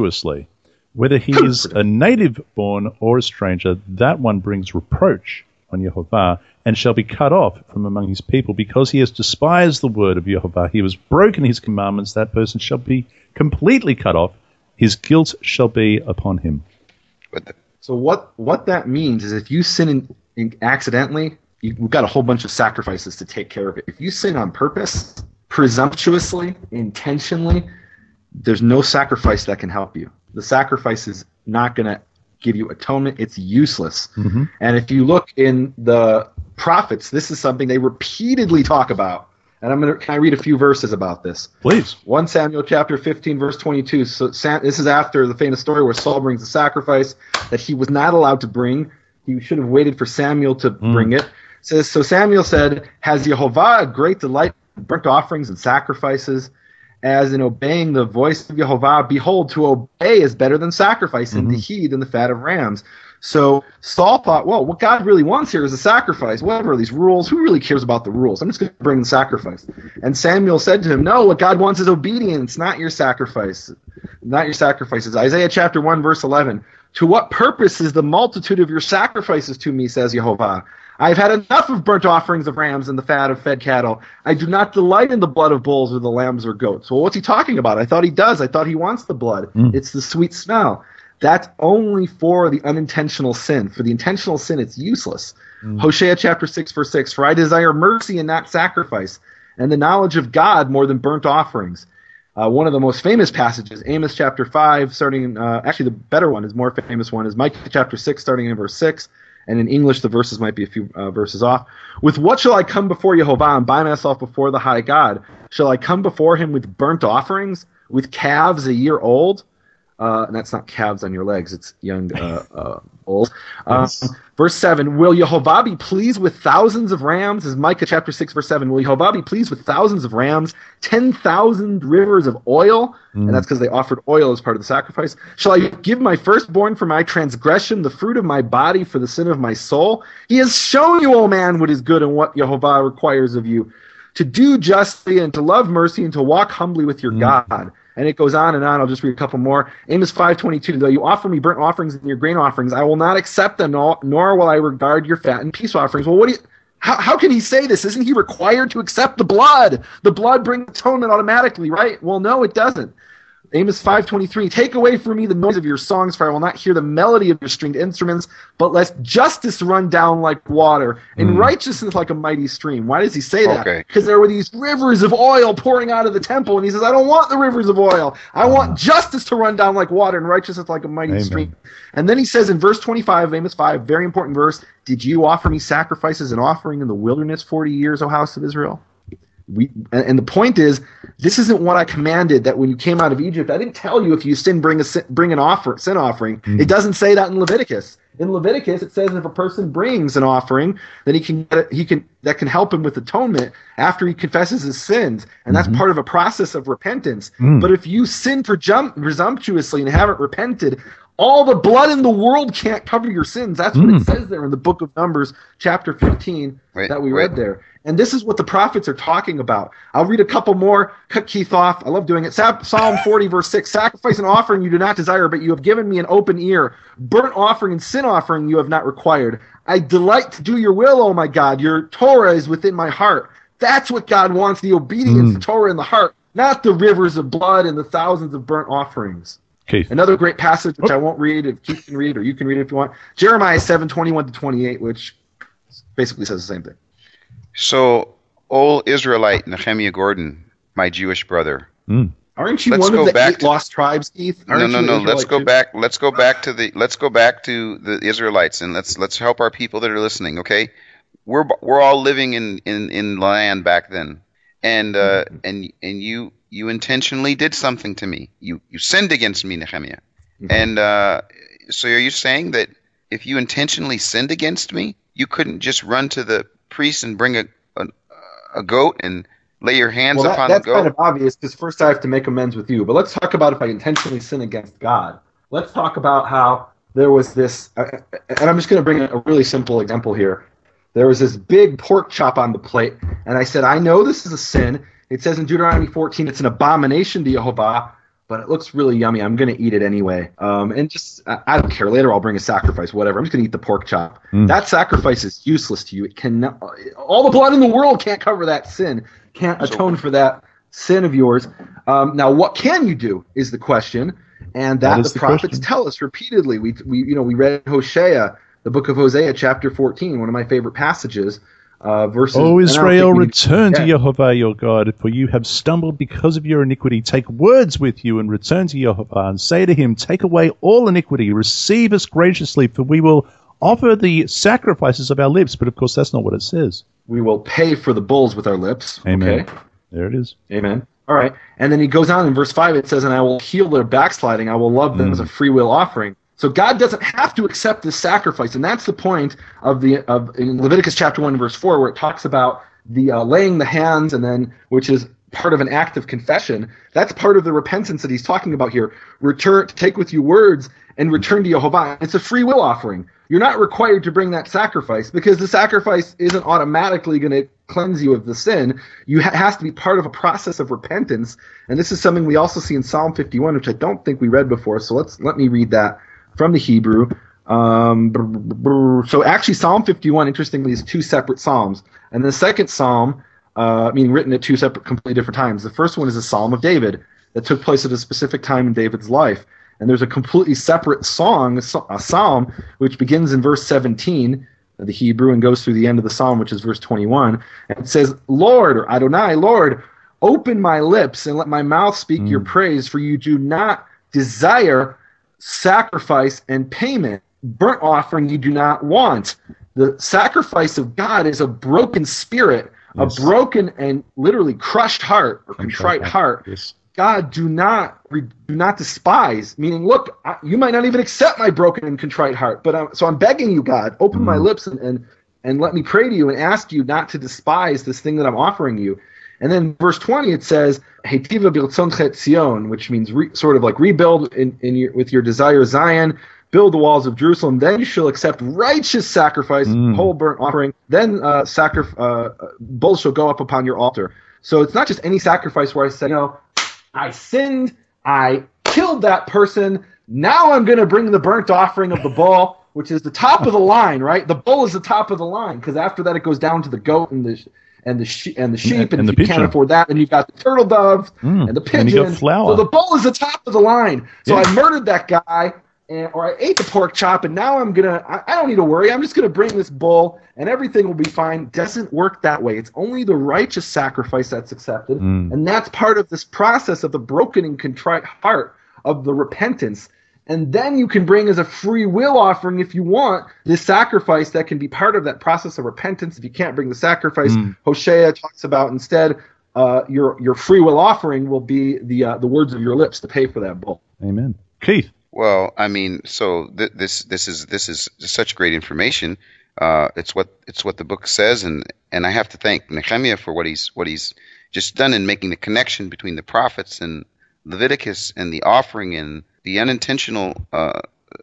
presumptuously, whether he is a native born or a stranger, that one brings reproach on Yehovah, and shall be cut off from among his people, because he has despised the word of Yehovah. He has broken his commandments. That person shall be completely cut off. His guilt shall be upon him. So what what that means is if you sin in, in accidentally, you, we've got a whole bunch of sacrifices to take care of it. If you sin on purpose, presumptuously, intentionally, there's no sacrifice that can help you. The sacrifice is not going to give you atonement. It's useless. Mm-hmm. And if you look in the prophets, this is something they repeatedly talk about. And I'm going to, can I read a few verses about this? Please. First Samuel chapter fifteen, verse twenty-two. So Sam, this is after the famous story where Saul brings the sacrifice that he was not allowed to bring. He should have waited for Samuel to mm. bring it. It says, so Samuel said, has Yehovah a great delight in burnt offerings and sacrifices, as in obeying the voice of Yehovah? Behold, to obey is better than sacrifice, mm-hmm. and to heed than the fat of rams. So Saul thought, well, what God really wants here is a sacrifice. Whatever are these rules? Who really cares about the rules? I'm just going to bring the sacrifice. And Samuel said to him, no, what God wants is obedience, not your sacrifice. Not your sacrifices. Isaiah chapter one, verse eleven. To what purpose is the multitude of your sacrifices to me, says Yehovah? I've had enough of burnt offerings of rams and the fat of fed cattle. I do not delight in the blood of bulls or the lambs or goats. Well, what's he talking about? I thought he does. I thought he wants the blood. Mm. It's the sweet smell. That's only for the unintentional sin. For the intentional sin, it's useless. Mm. Hosea chapter six, verse six. For I desire mercy and not sacrifice, and the knowledge of God more than burnt offerings. Uh, one of the most famous passages, Amos chapter five, starting, uh, actually the better one, is more famous one, is Micah chapter six, starting in verse six. And in English, the verses might be a few uh, verses off. With what shall I come before Yehovah and buy myself before the high God? Shall I come before him with burnt offerings, with calves a year old? Uh, and that's not calves on your legs, it's young uh, uh, bulls. Um, verse seven, will Yehovah be pleased with thousands of rams? This is Micah chapter six, verse seven. Will Yehovah be pleased with thousands of rams, ten thousand rivers of oil? Mm. And that's because they offered oil as part of the sacrifice. Shall I give my firstborn for my transgression, the fruit of my body for the sin of my soul? He has shown you, O man, what is good and what Yehovah requires of you, to do justly and to love mercy and to walk humbly with your mm. God. And it goes on and on. I'll just read a couple more. Amos five twenty-two. Though you offer me burnt offerings and your grain offerings, I will not accept them, nor will I regard your fat and peace offerings. Well, what do you? How, how can he say this? Isn't he required to accept the blood? The blood brings atonement automatically, right? Well, no, it doesn't. Amos five twenty-three. Take away from me the noise of your songs, for I will not hear the melody of your stringed instruments, but let justice run down like water, and mm. righteousness like a mighty stream. Why does he say that? Okay. Because there were these rivers of oil pouring out of the temple, and he says, I don't want the rivers of oil. I want uh, justice to run down like water, and righteousness like a mighty Amen. stream. And then he says in verse twenty-five of Amos five, very important verse, did you offer me sacrifices and offering in the wilderness forty years, O house of Israel? We, and the point is, this isn't what I commanded, that when you came out of Egypt, I didn't tell you if you sin, bring a sin, bring an offer, sin offering. Mm. It doesn't say that in Leviticus. In Leviticus, it says if a person brings an offering, then he can get it, he can that can help him with atonement after he confesses his sins, and that's mm-hmm. part of a process of repentance. Mm. But if you sin presum- presumptuously and haven't repented, all the blood in the world can't cover your sins. That's what mm. it says there in the book of Numbers, chapter fifteen, right, that we read right. there. And this is what the prophets are talking about. I'll read a couple more, cut Keith off. I love doing it. Psalm forty, verse six, sacrifice and offering you do not desire, but you have given me an open ear. Burnt offering and sin offering you have not required. I delight to do your will, O my God. Your Torah is within my heart. That's what God wants, the obedience, mm. the Torah in the heart, not the rivers of blood and the thousands of burnt offerings. Keith. Another great passage, which oh. I won't read, if Keith can read, or you can read it if you want. Jeremiah seven, twenty-one to twenty-eight, which basically says the same thing. So, old Israelite Nehemiah Gordon, my Jewish brother. Mm. Aren't you let's one of the eight to, lost tribes, Keith? Aren't no, no, no. Let's go too? back. Let's go back to the. Let's go back to the Israelites, and let's let's help our people that are listening. Okay, we're we're all living in, in, in land back then, and uh, mm-hmm. and and you you intentionally did something to me. You you sinned against me, Nehemiah, mm-hmm. and uh, so are you saying that if you intentionally sinned against me, you couldn't just run to the priest and bring a, a a goat and lay your hands well, that, upon the goat? That's kind of obvious, because first I have to make amends with you. But let's talk about if I intentionally sin against God. Let's talk about how there was this, uh, and I'm just going to bring a really simple example here. There was this big pork chop on the plate, and I said, I know this is a sin. It says in Deuteronomy fourteen, it's an abomination to Yehovah. but it looks really yummy. I'm going to eat it anyway. Um, and just, I, I don't care. Later I'll bring a sacrifice, whatever. I'm just going to eat the pork chop. Mm. That sacrifice is useless to you. It can, all the blood in the world can't cover that sin, can't atone for that sin of yours. Um, now, what can you do is the question, and that, that the, the prophets question. tell us repeatedly. We, we, you know, we read Hosea, the book of Hosea, chapter fourteen, one of my favorite passages. Uh, verses, O Israel, return to Jehovah your God, for you have stumbled because of your iniquity. Take words with you and return to Jehovah, and say to him, take away all iniquity, receive us graciously, for we will offer the sacrifices of our lips. But of course, that's not what it says. We will pay for the bulls with our lips. Amen. Okay? There it is. Amen. All right. And then he goes on in verse five, it says, and I will heal their backsliding. I will love them mm. as a free will offering. So God doesn't have to accept this sacrifice, and that's the point of the of in Leviticus chapter one verse four, where it talks about the uh, laying the hands, and then which is part of an act of confession. That's part of the repentance that he's talking about here. Return, take with you words, and return to Jehovah. It's a free will offering. You're not required to bring that sacrifice because the sacrifice isn't automatically going to cleanse you of the sin. You ha- has to be part of a process of repentance, and this is something we also see in Psalm fifty-one, which I don't think we read before. So let's let me read that from the Hebrew. Um, so actually Psalm fifty-one, interestingly, is two separate psalms. And the second psalm, uh, meaning written at two separate, completely different times. The first one is a psalm of David that took place at a specific time in David's life. And there's a completely separate song, a psalm, which begins in verse seventeen of the Hebrew and goes through the end of the psalm, which is verse twenty-one. And it says, Lord, or Adonai, Lord, open my lips and let my mouth speak mm. your praise, for you do not desire sacrifice and payment. Burnt offering you do not want. The sacrifice of God is a broken spirit, yes. a broken and literally crushed heart or contrite, contrite heart. Yes. God, do not do not despise. Meaning, look, I, you might not even accept my broken and contrite heart, but I'm, so I'm begging you, God, open mm. my lips and, and and let me pray to you and ask you not to despise this thing that I'm offering you. And then verse twenty, it says, Heitiva b'rtzoncha Zion, which means re, sort of like rebuild in, in your, with your desire Zion, build the walls of Jerusalem. Then you shall accept righteous sacrifice, mm. whole burnt offering. Then uh, sacri- uh, bulls shall go up upon your altar. So it's not just any sacrifice where I say, you know, I sinned, I killed that person, now I'm going to bring the burnt offering of the bull, which is the top of the line, right? The bull is the top of the line, because after that it goes down to the goat and the and the she- and the sheep, and, and, and if you pigeon. can't afford that, then you've got the turtle doves mm, and the pigeon. And you got flour. So the bull is the top of the line. So yeah. I murdered that guy, and or I ate the pork chop, and now I'm gonna. I, I don't need to worry. I'm just gonna bring this bull, and everything will be fine. Doesn't work that way. It's only the righteous sacrifice that's accepted, mm. and that's part of this process of the broken and contrite heart of the repentance. And then you can bring as a free will offering, if you want, this sacrifice that can be part of that process of repentance. If you can't bring the sacrifice, mm. Hosea talks about instead uh, your your free will offering will be the uh, the words of your lips to pay for that bull. Amen. Keith. Well, I mean, so th- this this is this is such great information. Uh, it's what it's what the book says, and, and I have to thank Nehemiah for what he's what he's just done in making the connection between the prophets and Leviticus and the offering and the unintentional uh,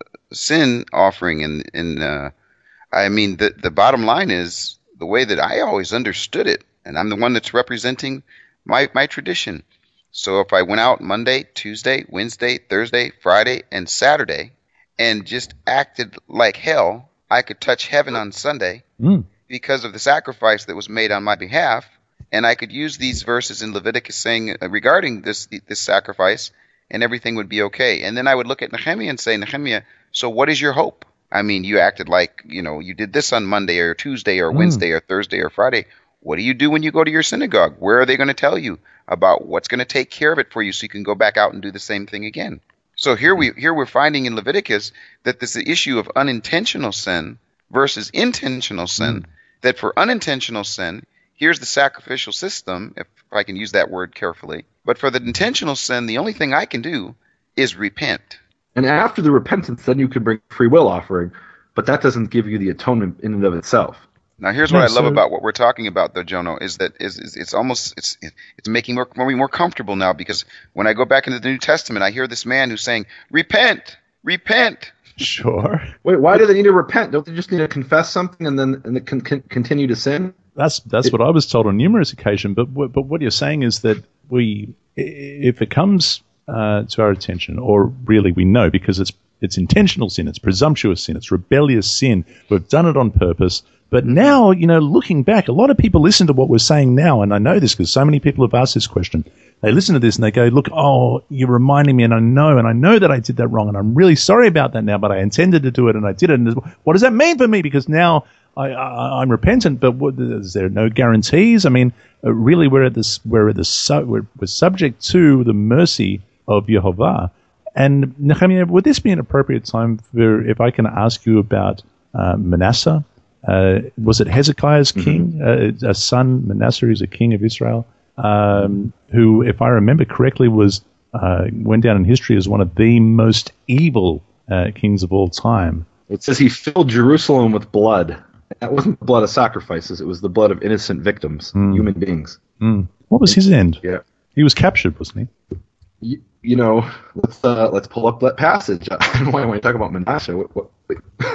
sin offering. And, and uh, I mean, the the bottom line is the way that I always understood it, and I'm the one that's representing my my tradition. So if I went out Monday, Tuesday, Wednesday, Thursday, Friday, and Saturday and just acted like hell, I could touch heaven on Sunday mm. because of the sacrifice that was made on my behalf. And I could use these verses in Leviticus saying uh, regarding this this sacrifice, and everything would be okay. And then I would look at Nehemiah and say, Nehemiah, so what is your hope? I mean, you acted like, you know, you did this on Monday or Tuesday or mm. Wednesday or Thursday or Friday. What do you do when you go to your synagogue? Where are they going to tell you about what's going to take care of it for you so you can go back out and do the same thing again? So here we here we're finding in Leviticus that this issue of unintentional sin versus intentional sin, mm. that for unintentional sin, here's the sacrificial system, if I can use that word carefully. But for the intentional sin, the only thing I can do is repent. And after the repentance, then you can bring free will offering, but that doesn't give you the atonement in and of itself. Now, here's what no, I love so, about what we're talking about, though, Jono, is that is, is it's almost it's it's making me more, more comfortable now, because when I go back into the New Testament, I hear this man who's saying, "Repent, repent." Sure. Wait, why do they need to repent? Don't they just need to confess something and then and then con- con- continue to sin? That's that's it, what I was told on numerous occasions. But but what you're saying is that we, if it comes uh, to our attention, or really we know because it's it's intentional sin, it's presumptuous sin, it's rebellious sin. We've done it on purpose. But now, you know, looking back, a lot of people listen to what we're saying now, and I know this because so many people have asked this question. They listen to this and they go, look, oh, you're reminding me, and I know, and I know that I did that wrong, and I'm really sorry about that now, but I intended to do it, and I did it. And what does that mean for me? Because now I, I, I'm repentant, but what, is there no guarantees? I mean, uh, really, we're at this, we're at the, su- we're, we're subject to the mercy of Yehovah. And Nehemiah, would this be an appropriate time for, if I can ask you about uh, Manasseh? Uh, was it Hezekiah's king, mm-hmm. uh, a son, Manasseh, who's a king of Israel, um, who, if I remember correctly, was uh, went down in history as one of the most evil uh, kings of all time. It says he filled Jerusalem with blood. That wasn't the blood of sacrifices. It was the blood of innocent victims, mm. human beings. Mm. What was his end? Yeah. He was captured, wasn't he? You, you know, let's uh, let's pull up that passage. I don't know why I want to talk about Manasseh. What, what, wait.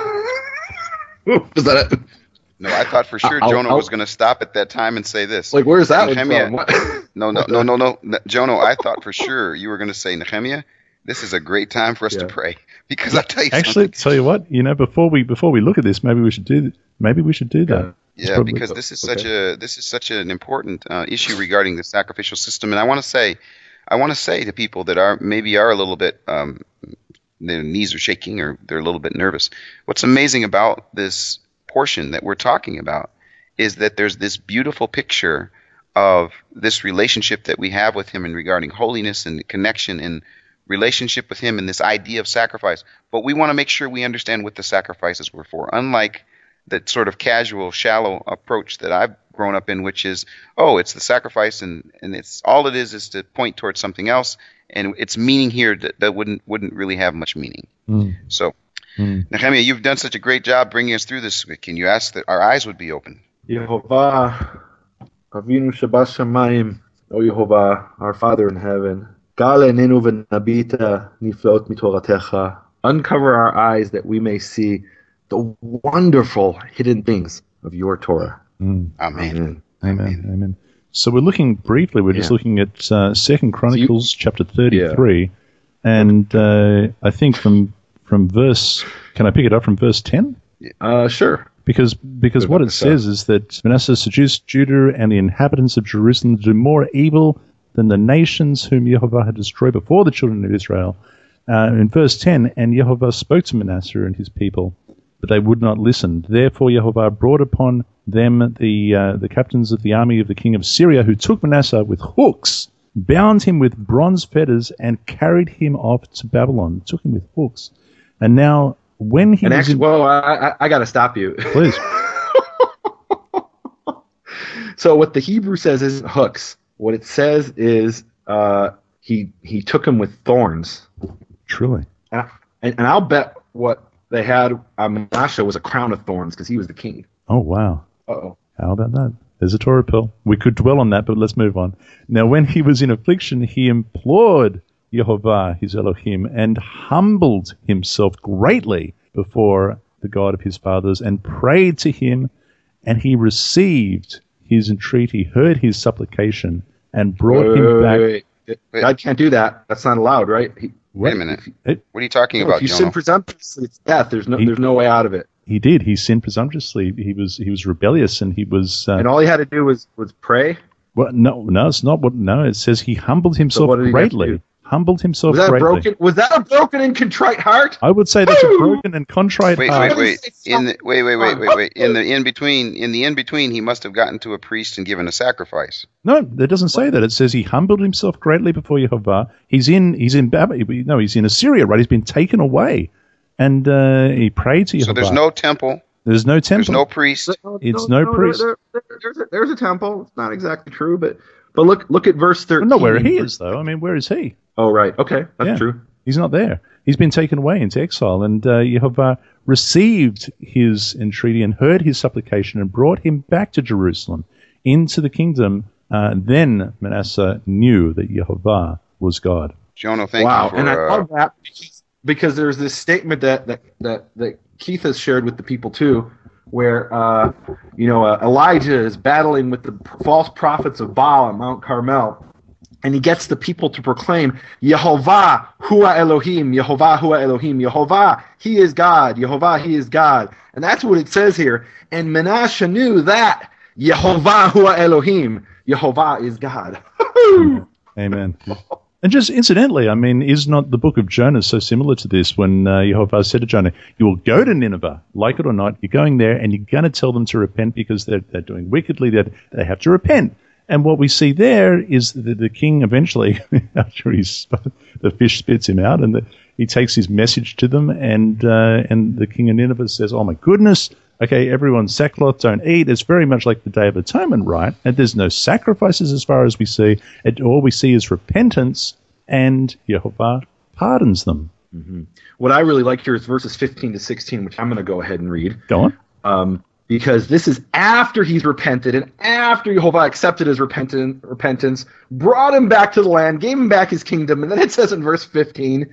Is that it? No, I thought for sure I'll, Jonah I'll, was going to stop at that time and say this. Like, where's that Nehemiah, one from? no, no, no, no, no, no. Jonah, I thought for sure you were going to say, Nehemiah, this is a great time for us yeah. to pray. Because I'll tell you Actually, something. tell you what, you know, before we before we look at this, maybe we should do maybe we should do that. Yeah, yeah probably, because this is okay. such a this is such an important uh, issue regarding the sacrificial system, and I want to say, I want to say to people that are maybe are a little bit. Um, their knees are shaking or they're a little bit nervous. What's amazing about this portion that we're talking about is that there's this beautiful picture of this relationship that we have with him in regarding holiness and connection and relationship with him and this idea of sacrifice. But we want to make sure we understand what the sacrifices were for. Unlike that sort of casual, shallow approach that I've grown up in, which is, oh, it's the sacrifice and, and it's all it is is to point towards something else. And its meaning here that, that wouldn't wouldn't really have much meaning. Mm. So, mm. Nehemiah, you've done such a great job bringing us through this. Can you ask that our eyes would be open? Yehovah, Avinu Shabbat Shamayim, O Yehovah, our Father in heaven, Gal enenu v'nabita niflot mitoratecha. Uncover our eyes that we may see the wonderful hidden things of your Torah. Mm. Amen. Amen. Amen. Amen. Amen. So we're looking briefly, we're yeah. just looking at uh, Second Chronicles so you, chapter thirty-three, yeah. and uh, I think from from verse, can I pick it up from verse ten? Uh, sure. Because because what it says is that Manasseh seduced Judah and the inhabitants of Jerusalem to do more evil than the nations whom Yehovah had destroyed before the children of Israel. Uh, in verse ten, and Yehovah spoke to Manasseh and his people, but they would not listen. Therefore Yehovah brought upon them the uh, the captains of the army of the king of Syria, who took Manasseh with hooks, bound him with bronze fetters, and carried him off to Babylon. Took him with hooks. And now, when he and was actually, in... well, I, I, I got to stop you. Please. So what the Hebrew says isn't hooks. What it says is uh, he he took him with thorns. Truly. And, I, and, and I'll bet what they had on Manasseh was a crown of thorns because he was the king. Oh, wow. Uh-oh. How about that? There's a Torah pill. We could dwell on that, but let's move on. Now, when he was in affliction, he implored Yehovah, his Elohim, and humbled himself greatly before the God of his fathers, and prayed to him, and he received his entreaty, heard his supplication, and brought wait, him wait, back. Wait, wait. God can't do that. That's not allowed, right? He, wait a minute. It, what are you talking no, about, if you Jonah? sin presumptuously, it's death. There's no, he, there's no way out of it. He did. He sinned presumptuously. He was, he was rebellious, and he was. Uh, and all he had to do was, was pray. Well, no, no, it's not what. No, it says he humbled himself so greatly. Humbled himself was that greatly. Broken, was that a broken and contrite heart? I would say that's Woo! a broken and contrite wait, heart. Wait, wait, wait. In the, wait, wait, wait, wait, wait. In the in between, in the in between, he must have gotten to a priest and given a sacrifice. No, that doesn't say that. It says he humbled himself greatly before Yehovah. He's in, he's in Babylon. No, he's in Assyria, right? He's been taken away, and uh, he prayed to Yehovah. So there's no temple. There's no temple. There's no priest. No, it's no, no, no priest. There, there, there's, a, there's a temple. It's not exactly true, but but look look at verse thirteen. Well, not where he is, though. I mean, where is he? Oh, right. Okay, that's yeah. true. He's not there. He's been taken away into exile, and uh, Yehovah received his entreaty and heard his supplication and brought him back to Jerusalem into the kingdom. Uh, then Manasseh knew that Yehovah was God. Jonah, thank wow. you for... and I uh, love that because, because there's this statement that, that, that, that Keith has shared with the people too, where uh, you know uh, Elijah is battling with the false prophets of Baal on Mount Carmel. and he gets the people to proclaim, Yehovah Hua Elohim, Yehovah Hua Elohim, Yehovah, he is God, Yehovah, he is God. And that's what it says here. And Manasseh knew that Yehovah Hua Elohim, Yehovah is God. Amen. And just incidentally, I mean, is not the book of Jonah so similar to this when uh, Yehovah said to Jonah, you will go to Nineveh, like it or not, you're going there and you're going to tell them to repent because they're, they're doing wickedly, that they have to repent. And what we see there is that the king eventually, after he's, the fish spits him out, and the, he takes his message to them, and uh, and the king of Nineveh says, oh my goodness, okay, everyone sackcloth, don't eat. It's very much like the Day of Atonement, right? And there's no sacrifices as far as we see. It, all we see is repentance, and Yehovah pardons them. Mm-hmm. What I really like here is verses fifteen to sixteen, which I'm going to go ahead and read. Go on. Um, because this is after he's repented and after Yehovah accepted his repentant, repentance, brought him back to the land, gave him back his kingdom. And then it says in verse fifteen,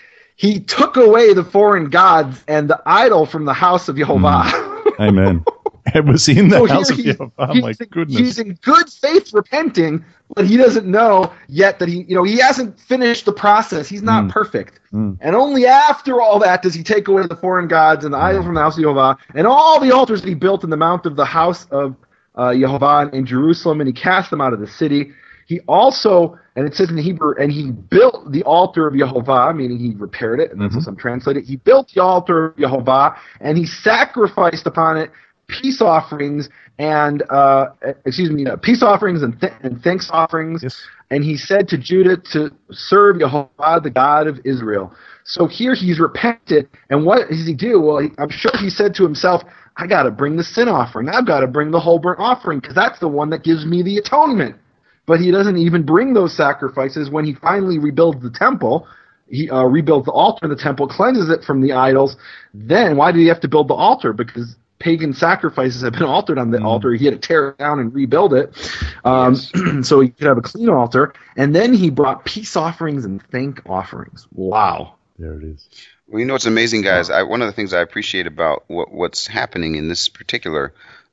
he took away the foreign gods and the idol from the house of Yehovah. Mm. Amen. It was in the so house of he, Yehovah. My goodness. He's in good faith repenting, but he doesn't know yet that he, you know, he hasn't finished the process. He's not mm. perfect. Mm. And only after all that does he take away the foreign gods and the mm. idol from the house of Yehovah and all the altars that he built in the mount of the house of uh, Yehovah in Jerusalem, and he cast them out of the city. He also, and it says in Hebrew, and he built the altar of Yehovah, meaning he repaired it, and that's mm-hmm. how some translate it. He built the altar of Yehovah, and he sacrificed upon it peace offerings and, uh, excuse me, uh, peace offerings and, th- and thanks offerings. Yes. And he said to Judah to serve Yehovah, the God of Israel. So here he's repented, and what does he do? Well, he, I'm sure he said to himself, I got to bring the sin offering. I've got to bring the whole burnt offering, because that's the one that gives me the atonement. But he doesn't even bring those sacrifices when he finally rebuilds the temple. He uh, rebuilds the altar in the temple, cleanses it from the idols. Then why did he have to build the altar? Because pagan sacrifices have been altered on the mm. altar. He had to tear it down and rebuild it, um, yes. so he could have a clean altar. And then he brought peace offerings and thank offerings. Wow. There it is. Well, you know what's amazing, guys? I, one of the things I appreciate about what, what's happening in this particular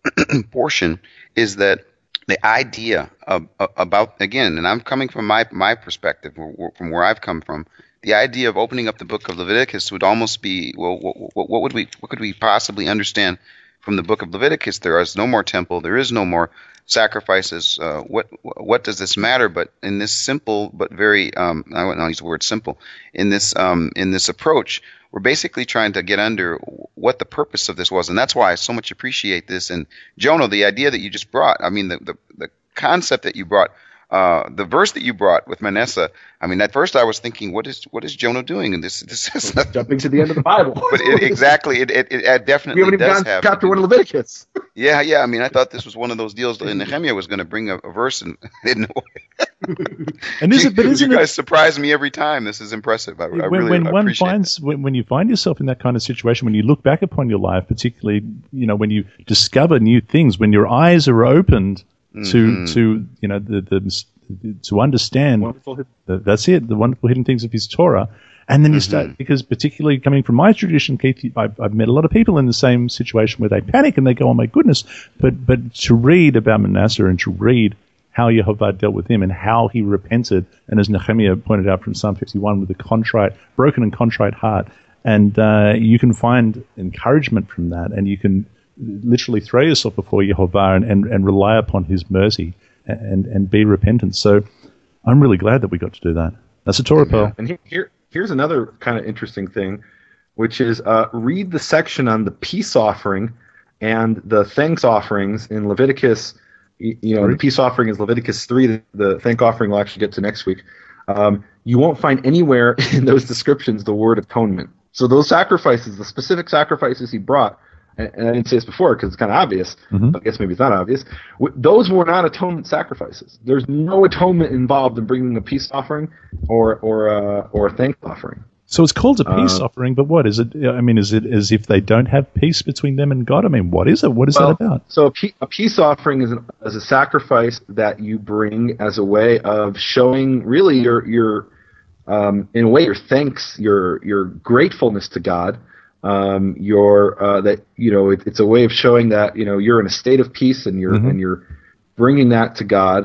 portion is that the idea of, of, about, again, and I'm coming from my, my perspective, from where I've come from, the idea of opening up the book of Leviticus would almost be, well, what, what would we, what could we possibly understand from the book of Leviticus? There is no more temple. There is no more sacrifices. Uh, what, what does this matter? But in this simple, but very, um, I won't use the word simple, in this, um, in this approach, we're basically trying to get under what the purpose of this was. And that's why I so much appreciate this. And Jonah, the idea that you just brought, I mean, the, the, the concept that you brought, Uh, the verse that you brought with Manasseh, I mean, at first I was thinking, what is what is Jonah doing? And this this is jumping to the end of the Bible. But it, exactly, it, it, it definitely we haven't even does gone have chapter one of Leviticus. Yeah, yeah. I mean, I thought this was one of those deals that Nehemiah was going to bring a, a verse and didn't know. And is it? But isn't you guys it, surprise me every time. This is impressive. I, I when, really when one appreciate finds when, when you find yourself in that kind of situation, when you look back upon your life, particularly, you know, when you discover new things, when your eyes are opened to mm-hmm. to you know the the to understand the, that's it, the wonderful hidden things of his Torah. And then you mm-hmm. start, because particularly coming from my tradition, Keith, I've, I've met a lot of people in the same situation where they panic and they go, oh my goodness. But, but to read about Manasseh and to read how Yehovah dealt with him and how he repented, and as Nehemiah pointed out from Psalm fifty-one, with a contrite, broken and contrite heart. And uh, you can find encouragement from that, and you can literally throw yourself before Yehovah and, and, and rely upon his mercy and, and be repentant. So I'm really glad that we got to do that. That's a Torah pearl. Yeah. And here, here, here's another kind of interesting thing, which is uh, read the section on the peace offering and the thanks offerings in Leviticus. You, you know, three. The peace offering is Leviticus three. The, the thank offering we'll actually get to next week. Um, you won't find anywhere in those descriptions the word atonement. So those sacrifices, the specific sacrifices he brought, and, and I didn't say this before because it's kind of obvious, mm-hmm. but I guess maybe it's not obvious, w- those were not atonement sacrifices. There's no atonement involved in bringing a peace offering or or uh, or a thank offering. So it's called a peace uh, offering, but what is it? I mean, is it as if they don't have peace between them and God? I mean, what is it? What is well, that about? So a, pe- a peace offering is, an, is a sacrifice that you bring as a way of showing really your your um, in a way your thanks, your your gratefulness to God. Um, your uh, that you know it, it's a way of showing that you know you're in a state of peace and you're mm-hmm. and you're bringing that to God.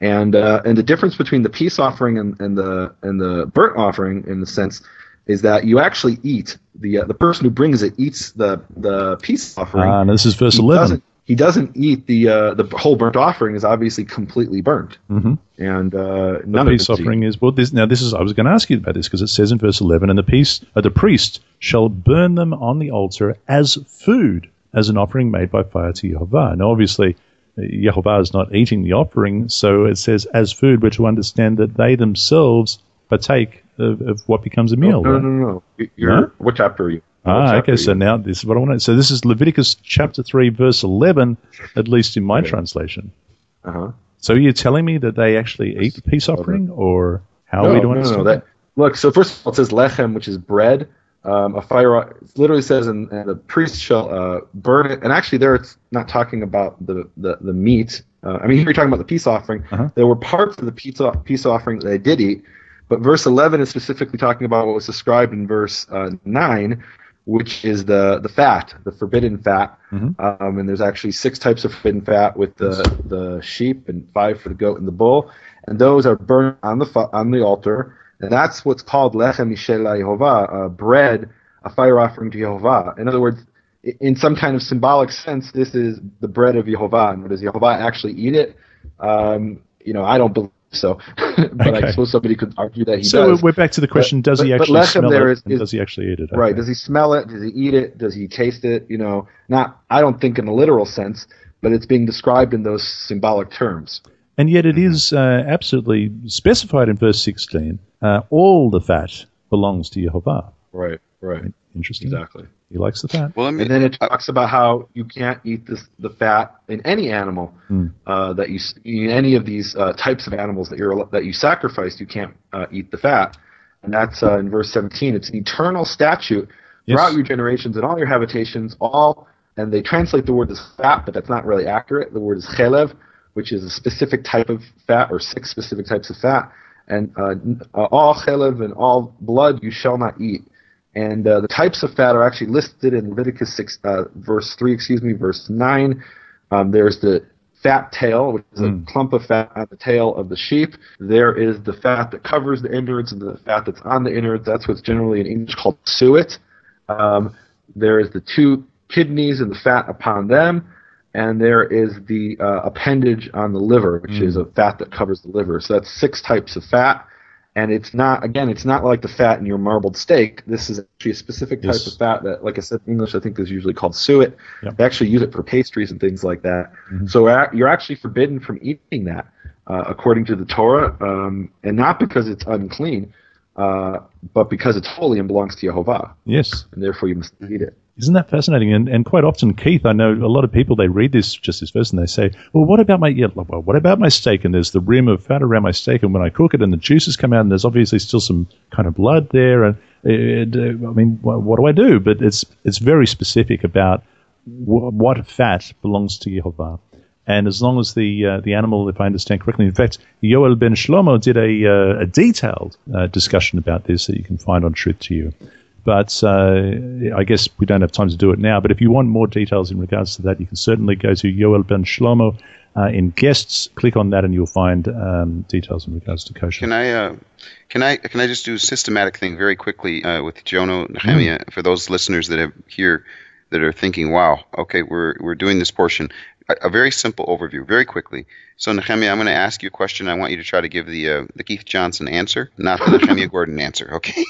And uh, and the difference between the peace offering and, and the and the burnt offering, in the sense, is that you actually eat the uh, the person who brings it eats the the peace offering. Ah, and this is verse he eleven. Doesn't, he doesn't eat the uh, the whole burnt offering is obviously completely burnt, mm-hmm. and uh, the none peace of it's offering eaten. is well. This, now this is I was going to ask you about this because it says in verse eleven, and the peace uh, the priest shall burn them on the altar as food, as an offering made by fire to Yehovah. Now, obviously, Yehovah is not eating the offering, so it says as food. We're to understand that they themselves partake of, of what becomes a meal. No, right? no, no, no. no. You're, No? What chapter are you? What Ah, chapter okay. are So you? now this is what I want to. So this is Leviticus chapter three, verse eleven, at least in my Okay. translation. Uh-huh. So you're telling me that they actually eat the peace offering, or how No, are we to no, no, understand no. That, look, so first of all, it says lechem, which is bread. Um, a fire. It literally says, and, and the priest shall uh, burn it. And actually, there it's not talking about the the, the meat. Uh, I mean, here you're talking about the peace offering. Uh-huh. There were parts of the peace, peace offering that they did eat, but verse eleven is specifically talking about what was described in verse uh, nine, which is the the fat, the forbidden fat. Mhm. Um, and there's actually six types of forbidden fat with the the sheep and five for the goat and the bull, and those are burned on the fu- on the altar. And that's what's called lechem mishel Yehovah, uh, bread, a fire offering to Yehovah. In other words, i- in some kind of symbolic sense, this is the bread of Yehovah. And does Yehovah actually eat it? Um, you know, I don't believe so. But Okay. I suppose somebody could argue that he So does. we're back to the question: But- Does he but- but actually lechem smell there it, is- and is- does he actually eat it? Right. Okay. Does he smell it? Does he eat it? Does he taste it? You know, not, I don't think in a literal sense, but it's being described in those symbolic terms. And yet it is uh, absolutely specified in verse sixteen. Uh, all the fat belongs to Yehovah. Right, right. Interesting. Exactly. He likes the fat. Well, let me, And then it uh, talks about how you can't eat this, the fat in any animal Hmm. uh, that you s- in any of these uh, types of animals that you're that you sacrificed. You can't uh, eat the fat, and that's uh, in verse seventeen. It's an eternal statute Yes. throughout your generations and all your habitations. All and they translate the word as fat, but that's not really accurate. The word is chelev, which is a specific type of fat, or six specific types of fat. And uh, n- uh, all chelev and all blood you shall not eat. And uh, the types of fat are actually listed in Leviticus six, uh, verse three, excuse me, verse nine. Um, there's the fat tail, which is Mm. a clump of fat on the tail of the sheep. There is the fat that covers the innards and the fat that's on the innards. That's what's generally in English called suet. Um, there is the two kidneys and the fat upon them. And there is the uh, appendage on the liver, which Mm. is a fat that covers the liver. So that's six types of fat. And it's not, again, it's not like the fat in your marbled steak. This is actually a specific type Yes. of fat that, like I said, in English, I think is usually called suet. Yep. They actually use it for pastries and things like that. Mhm. So a- you're actually forbidden from eating that, uh, according to the Torah, um, and not because it's unclean, uh, but because it's holy and belongs to Yehovah, Yes. and therefore you must eat it. Isn't that fascinating? And, and quite often, Keith, I know a lot of people, they read this, just this verse, and they say, well, what about my yeah, well, what about my steak? And there's the rim of fat around my steak, and when I cook it and the juices come out, and there's obviously still some kind of blood there. And it, uh, I mean, what, what do I do? But it's it's very specific about w- what fat belongs to Yehovah. And as long as the uh, the animal, if I understand correctly, in fact, Yoel ben Shlomo did a, uh, a detailed uh, discussion about this that you can find on Truth to You. But uh, I guess we don't have time to do it now. But if you want more details in regards to that, you can certainly go to Yoel ben Shlomo uh, in guests. Click on that, and you'll find um, details in regards to kosher. Can I, uh, can I, can I just do a systematic thing very quickly uh, with Jono Nehemiah for those listeners that are here that are thinking, "Wow, okay, we're we're doing this portion." A, a very simple overview, very quickly. So Nehemiah, I'm going to ask you a question. I want you to try to give the uh, the Keith Johnson answer, not the Nehemiah Gordon answer. Okay.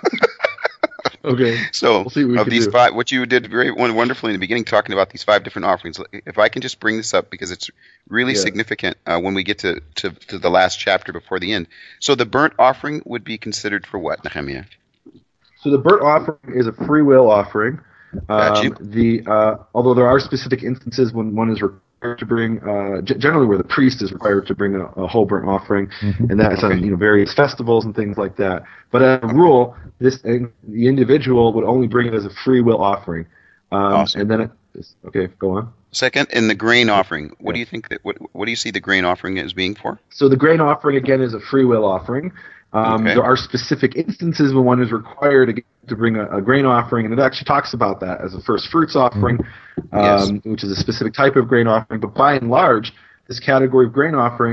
Okay. So We'll see what we of can these do. five, what you did very won- wonderfully in the beginning, talking about these five different offerings. If I can just bring this up because it's really Yeah. significant uh, when we get to, to to the last chapter before the end. So the burnt offering would be considered for what, Nehemiah? So the burnt offering is a free will offering. Got you. Um, the uh, although there are specific instances when one is required to bring, uh, g- generally where the priest is required to bring a, a whole burnt offering, Mhm. and that's Okay. on you know various festivals and things like that. But as a rule, this the individual would only bring it as a free will offering. Um, Awesome. And then it, okay, go on. Second, in the grain offering, what Yeah. do you think that what what do you see the grain offering as being for? So the grain offering again is a free will offering. Um, Okay. There are specific instances when one is required to, to bring a, a grain offering, and it actually talks about that as a first fruits offering, um, Yes. which is a specific type of grain offering. But by and large, this category of grain offering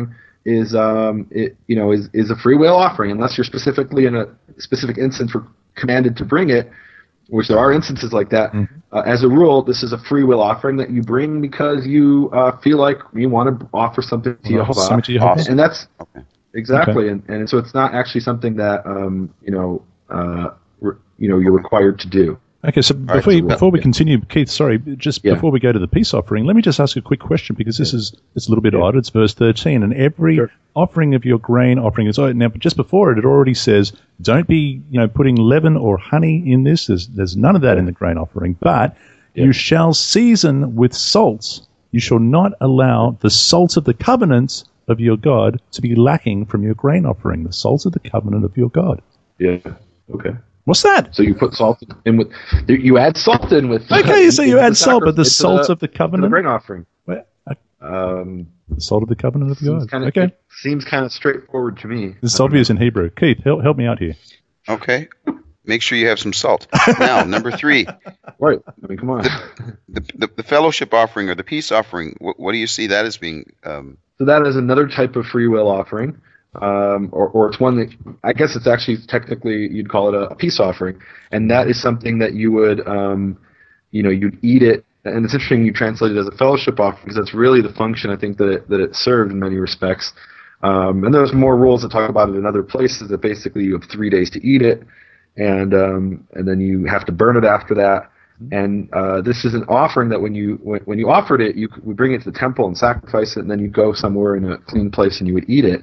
is um it you know is is a free will offering unless you're specifically in a specific instance for commanded to bring it, which there are instances like that. Mm-hmm. Uh, as a rule, this is a free will offering that you bring because you uh, feel like you want to offer something to well, Yehovah, something to Yehovah. and that's okay. exactly, okay. and and so it's not actually something that um you know uh re, you know you're required to do. Okay, so Right, before, so we, we'll- before we yeah. continue, Keith, sorry, just Yeah. before we go to the peace offering, let me just ask a quick question because this is it's a little bit Yeah. odd. It's verse thirteen, and every Sure. offering of your grain offering is now. But just before it, it already says, "Don't be, you know, putting leaven or honey in this." There's there's none of that Yeah. in the grain offering, but Yeah. you shall season with salts. You shall not allow the salt of the covenant of your God to be lacking from your grain offering. The salt of the covenant of your God. Yeah. Okay. What's that? So you put salt in with you add salt in with. Okay, so you into add the salt, but the sacri- into salt of the into the covenant. grain offering. Well, uh, Um, The salt of the covenant of seems God. kind of Okay. seems kind of straightforward to me. This is I don't obvious know. in Hebrew. Keith, help, help me out here. Okay. Make sure you have some salt. Now, number three, Right. I mean, come on. the, the the fellowship offering or the peace offering. What, what do you see that as being? Um, So that is another type of free will offering, um, or, or it's one that I guess it's actually technically you'd call it a, a peace offering, and that is something that you would, um, you know, you'd eat it. And it's interesting you translate it as a fellowship offering because that's really the function I think that it, that it served in many respects. Um, and there's more rules that talk about it in other places that basically you have three days to eat it, and um, and then you have to burn it after that. And uh, this is an offering that when you when, when you offered it, you would bring it to the temple and sacrifice it, and then you go somewhere in a clean place and you would eat it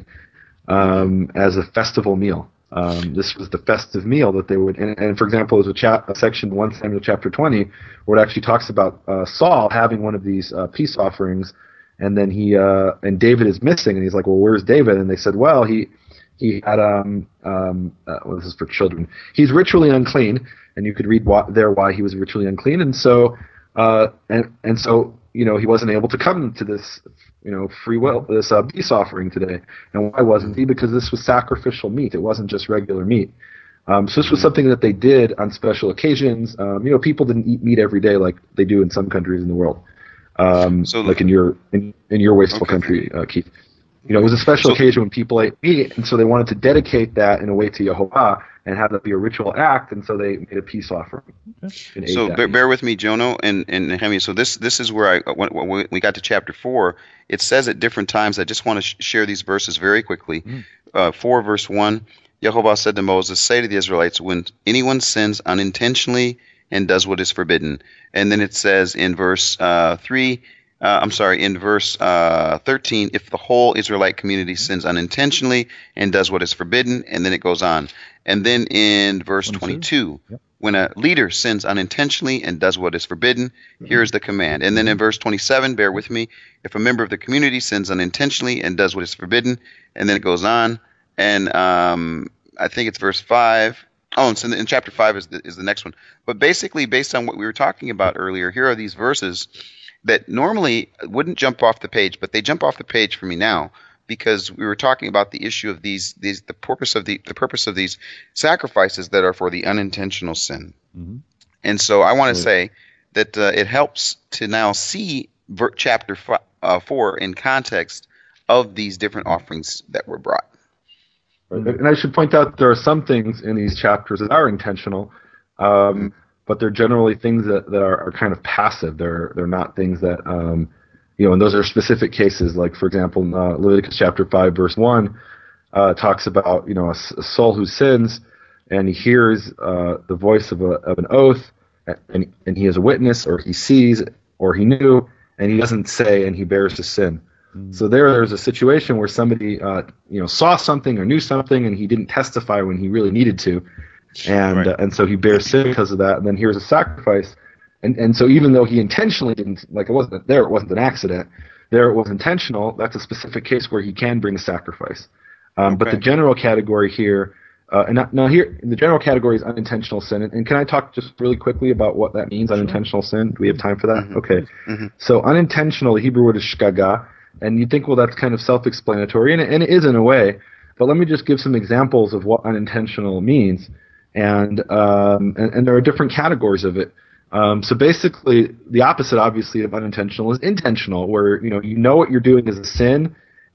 um, as a festival meal. Um, this was the festive meal that they would. And, and for example, there's a, chap, a section First Samuel chapter twenty where it actually talks about uh, Saul having one of these uh, peace offerings, and then he uh, and David is missing, and he's like, well, where's David? And they said, well, he he had um um uh, well, this is for children. He's ritually unclean. And you could read why, there why he was ritually unclean, and so uh, and and so you know he wasn't able to come to this you know free will this uh, peace offering today. And why wasn't he? Because this was sacrificial meat. It wasn't just regular meat. Um, so this was something that they did on special occasions. Um, you know, people didn't eat meat every day like they do in some countries in the world, um, So- like in your in, in your wasteful Okay. country, uh, Keith. You know, it was a special So- occasion when people ate meat, and so they wanted to dedicate that in a way to Yehovah and have that be a ritual act, and so they made a peace offering. and ate so that bear, meat. bear with me, Jono and and Nehemiah. So this this is where I when, when we got to chapter four. It says at different times. I just want to sh- share these verses very quickly. Mm. Uh, four verse one. Yehovah said to Moses, "Say to the Israelites, when anyone sins unintentionally and does what is forbidden." And then it says in verse uh, three. Uh, I'm sorry, in verse uh, thirteen, if the whole Israelite community sins unintentionally and does what is forbidden, and then it goes on. And then in verse twenty-two, Yep. when a leader sins unintentionally and does what is forbidden, here is the command. And then in verse twenty-seven, bear with me, if a member of the community sins unintentionally and does what is forbidden, and then it goes on. And um, I think it's verse five. Oh, and so in chapter five is the, is the next one. But basically, based on what we were talking about earlier, here are these verses that normally wouldn't jump off the page, but they jump off the page for me now because we were talking about the issue of these, these the purpose of the the purpose of these sacrifices that are for the unintentional sin. Mhm. And so I want to Right. say that uh, it helps to now see ver- chapter fi- uh, four in context of these different offerings that were brought. Right. And I should point out there are some things in these chapters that are intentional, um, but they're generally things that, that are, are kind of passive. They're they're not things that um, you know, and those are specific cases. Like for example, uh, Leviticus chapter five verse one uh, talks about you know a, a soul who sins and he hears uh, the voice of a of an oath and and he is a witness or he sees or he knew and he doesn't say and he bears his sin. So there, there's a situation where somebody, uh, you know, saw something or knew something, and he didn't testify when he really needed to, and Right. uh, and so he bears sin because of that. And then here's a sacrifice, and and so even though he intentionally didn't, like it wasn't there, it wasn't an accident. There, it was intentional. That's a specific case where he can bring a sacrifice. Um, But Okay. the general category here, uh, and now- now here, the general category is unintentional sin. And, and can I talk just really quickly about what that means, unintentional sin? Do we have time for that? Mhm. Okay. Mhm. So unintentional, the Hebrew word is shgaga. And you'd think, well, that's kind of self-explanatory, and it, and it is in a way. But let me just give some examples of what unintentional means, and um, and, and there are different categories of it. Um, so basically, the opposite, obviously, of unintentional is intentional, where you know you know what you're doing is a sin,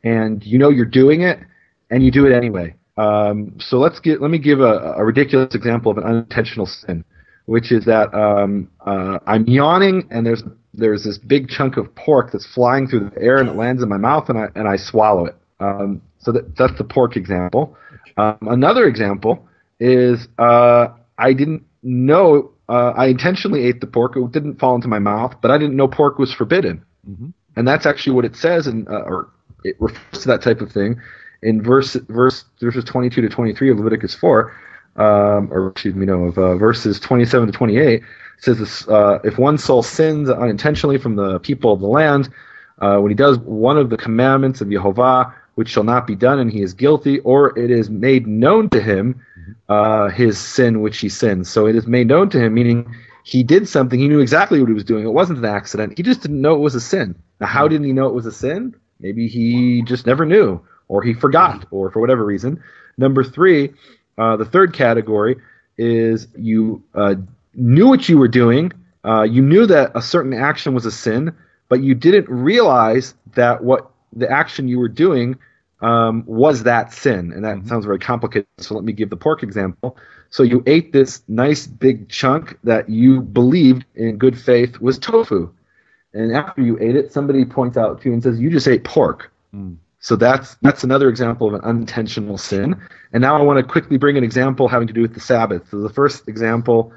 and you know you're doing it, and you do it anyway. Um, so let's get let me give a, a ridiculous example of an unintentional sin, which is that um, uh, I'm yawning and there's there's this big chunk of pork that's flying through the air and it lands in my mouth and I and I swallow it. Um, so that, that's the pork example. Um, another example is uh, I didn't know uh, I intentionally ate the pork. It didn't fall into my mouth, but I didn't know pork was forbidden, mm-hmm. and that's actually what it says, in, uh, or it refers to that type of thing. In verse verse verses twenty-two to twenty-three of Leviticus four, um, or excuse me, no, of uh, verses twenty-seven to twenty-eight, it says this, uh, if one soul sins unintentionally from the people of the land, uh, when he does one of the commandments of Yehovah, which shall not be done, and he is guilty, or it is made known to him uh, his sin which he sins. So it is made known to him, meaning he did something, he knew exactly what he was doing. It wasn't an accident. He just didn't know it was a sin. Now, how didn't he know it was a sin? Maybe he just never knew, or he forgot, or for whatever reason. Number three, uh, the third category is you uh, knew what you were doing. Uh, you knew that a certain action was a sin, but you didn't realize that what the action you were doing um, was that sin. And that mm-hmm. sounds very complicated, so let me give the pork example. So you ate this nice big chunk that you believed in good faith was tofu. And after you ate it, somebody points out to you and says, you just ate pork. Mm. So that's that's another example of an unintentional sin. And now I want to quickly bring an example having to do with the Sabbath. So the first example,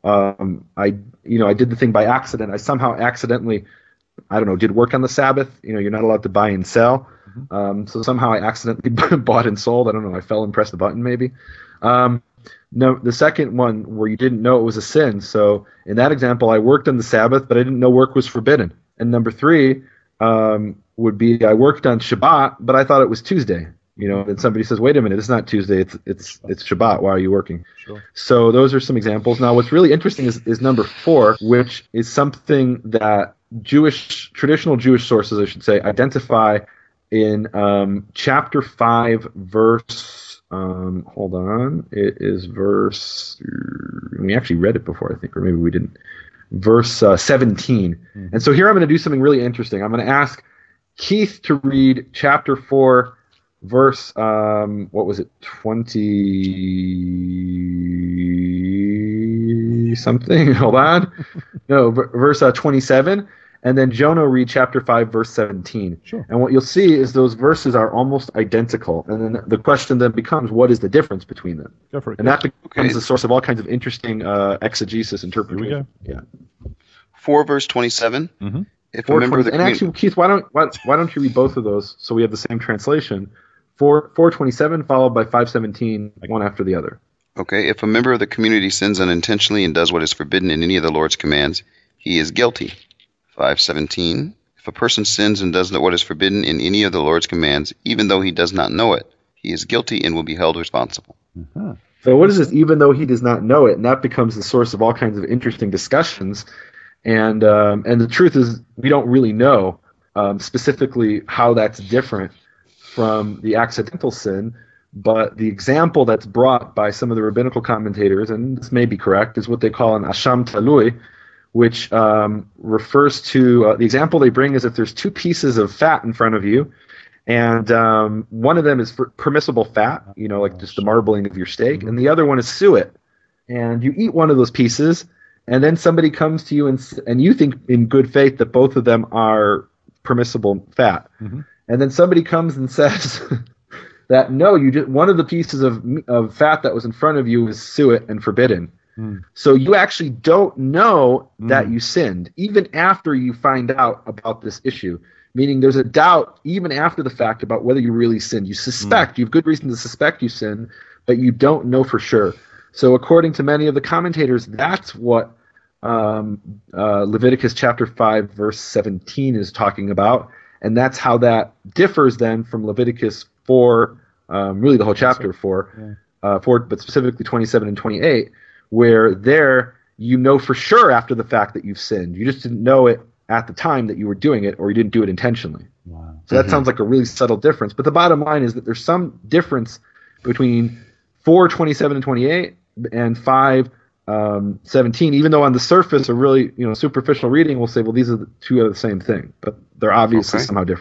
um, I you know I did the thing by accident. I somehow accidentally, I don't know, did work on the Sabbath. You know, you're not allowed to buy and sell. Mm-hmm. Um, so somehow I accidentally bought and sold. I don't know. I fell and pressed a button maybe. Um, no, the second one where you didn't know it was a sin. So in that example, I worked on the Sabbath, but I didn't know work was forbidden. And number three um, would be I worked on Shabbat, but I thought it was Tuesday. You know, and somebody says, "Wait a minute, it's not Tuesday. It's it's it's Shabbat. Why are you working?" Sure. So those are some examples. Now, what's really interesting is is number four, which is something that Jewish traditional Jewish sources, I should say, identify in um, chapter five, verse. Um, hold on, it is verse. We actually read it before, I think, or maybe we didn't. Verse uh, seventeen. Mm-hmm. And so here I'm going to do something really interesting. I'm going to ask Keith to read chapter four, verse, um, what was it, twenty something? Hold on. No, v- verse uh, twenty-seven. And then Jonah read chapter five, verse seventeen. Sure. And what you'll see is those verses are almost identical. And then the question then becomes, what is the difference between them? Go for it. And that becomes okay. the source of all kinds of interesting uh, exegesis interpretation. Here we go. Yeah. four, verse twenty-seven. Mm-hmm. If a member of the and actually, Keith, why don't why, why don't you read both of those so we have the same translation? four twenty-seven followed by five seventeen, one after the other. Okay. If a member of the community sins unintentionally and does what is forbidden in any of the Lord's commands, he is guilty. five seventeen. If a person sins and does not what is forbidden in any of the Lord's commands, even though he does not know it, he is guilty and will be held responsible. Mm-hmm. So what is this, even though he does not know it? And that becomes the source of all kinds of interesting discussions. And um, and the truth is, we don't really know um, specifically how that's different from the accidental sin. But the example that's brought by some of the rabbinical commentators, and this may be correct, is what they call an asham talui, which um, refers to uh, the example they bring is if there's two pieces of fat in front of you, and um, one of them is for permissible fat, you know, like just the marbling of your steak, and the other one is suet. And you eat one of those pieces, and then somebody comes to you and and you think in good faith that both of them are permissible fat, mm-hmm. and then somebody comes and says that no, you just one of the pieces of of fat that was in front of you is suet and forbidden. Mm. So you actually don't know that mm. you sinned, even after you find out about this issue. Meaning there's a doubt even after the fact about whether you really sinned. You suspect, mm. you have good reason to suspect you sinned, but you don't know for sure. So according to many of the commentators, that's what um, uh, Leviticus chapter five, verse seventeen is talking about. And that's how that differs then from Leviticus four, um, really the whole chapter four, yeah. uh, four, but specifically twenty-seven and twenty-eight, where there you know for sure after the fact that you've sinned. You just didn't know it at the time that you were doing it, or you didn't do it intentionally. Wow. So that mm-hmm. sounds like a really subtle difference. But the bottom line is that there's some difference between four twenty-seven and twenty-eight and five um, seventeen, even though on the surface, a really you know superficial reading will say, well, these are the two of the same thing. But they're obviously okay. somehow different.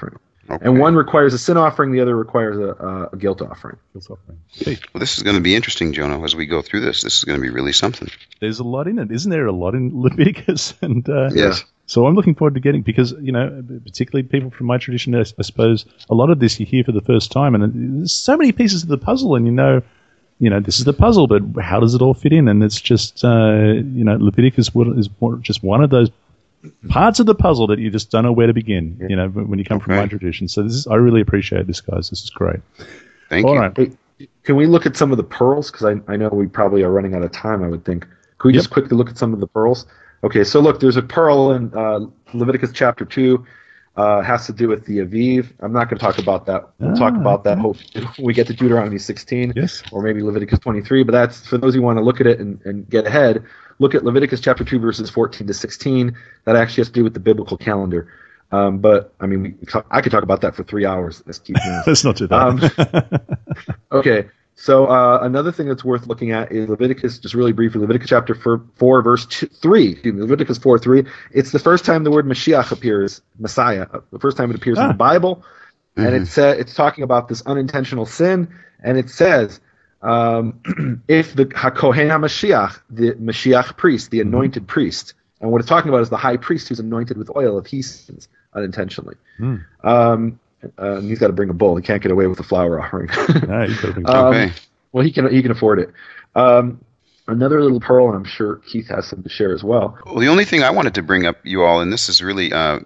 Okay. And one requires a sin offering, the other requires a, a, a guilt offering. Well, this is going to be interesting, Jonah, as we go through this. This is going to be really something. There's a lot in it, isn't there? A lot in Leviticus, and uh, Yes. So I'm looking forward to getting, because you know, particularly people from my tradition, I suppose a lot of this you hear for the first time, and there's so many pieces of the puzzle, and you know, you know, this is the puzzle, but how does it all fit in? And it's just, uh, you know, Leviticus is just one of those parts of the puzzle that you just don't know where to begin, you know, when you come from Okay. my tradition. So this is, I really appreciate this, guys. This is great. Thank All you. right. Hey, can we look at some of the pearls? Because I, I know we probably are running out of time, I would think. Can we Yep. just quickly look at some of the pearls? Okay, so look, there's a pearl in uh, Leviticus chapter two. Uh, has to do with the Aviv. I'm not going to talk about that. We'll Ah, talk about that okay. hopefully when we get to Deuteronomy sixteen, Yes. or maybe Leviticus twenty-three. But that's for those who want to look at it and, and get ahead. Look at Leviticus chapter two, verses fourteen to sixteen. That actually has to do with the biblical calendar. Um, but I mean, we, I could talk about that for three hours. Let's keep moving. Let's not do that. Okay, so uh, another thing that's worth looking at is Leviticus, just really briefly, Leviticus chapter four, four verse two, three. Excuse me, Leviticus four, three. It's the first time the word Mashiach appears, Messiah, uh, the first time it appears Ah. in the Bible. And Mhm. it sa- it's talking about this unintentional sin. And it says, um, if the HaKohen HaMashiach, the Mashiach priest, the anointed priest, and what it's talking about is the high priest who's anointed with oil if he sins unintentionally. Hmm. Um, uh, and he's got to bring a bull. He can't get away with the flour offering. No, you've got to bring- Um, Okay. Well, he can he can afford it. Um, another little pearl, and I'm sure Keith has some to share as well. Well, the only thing I wanted to bring up, you all, and this is really uh,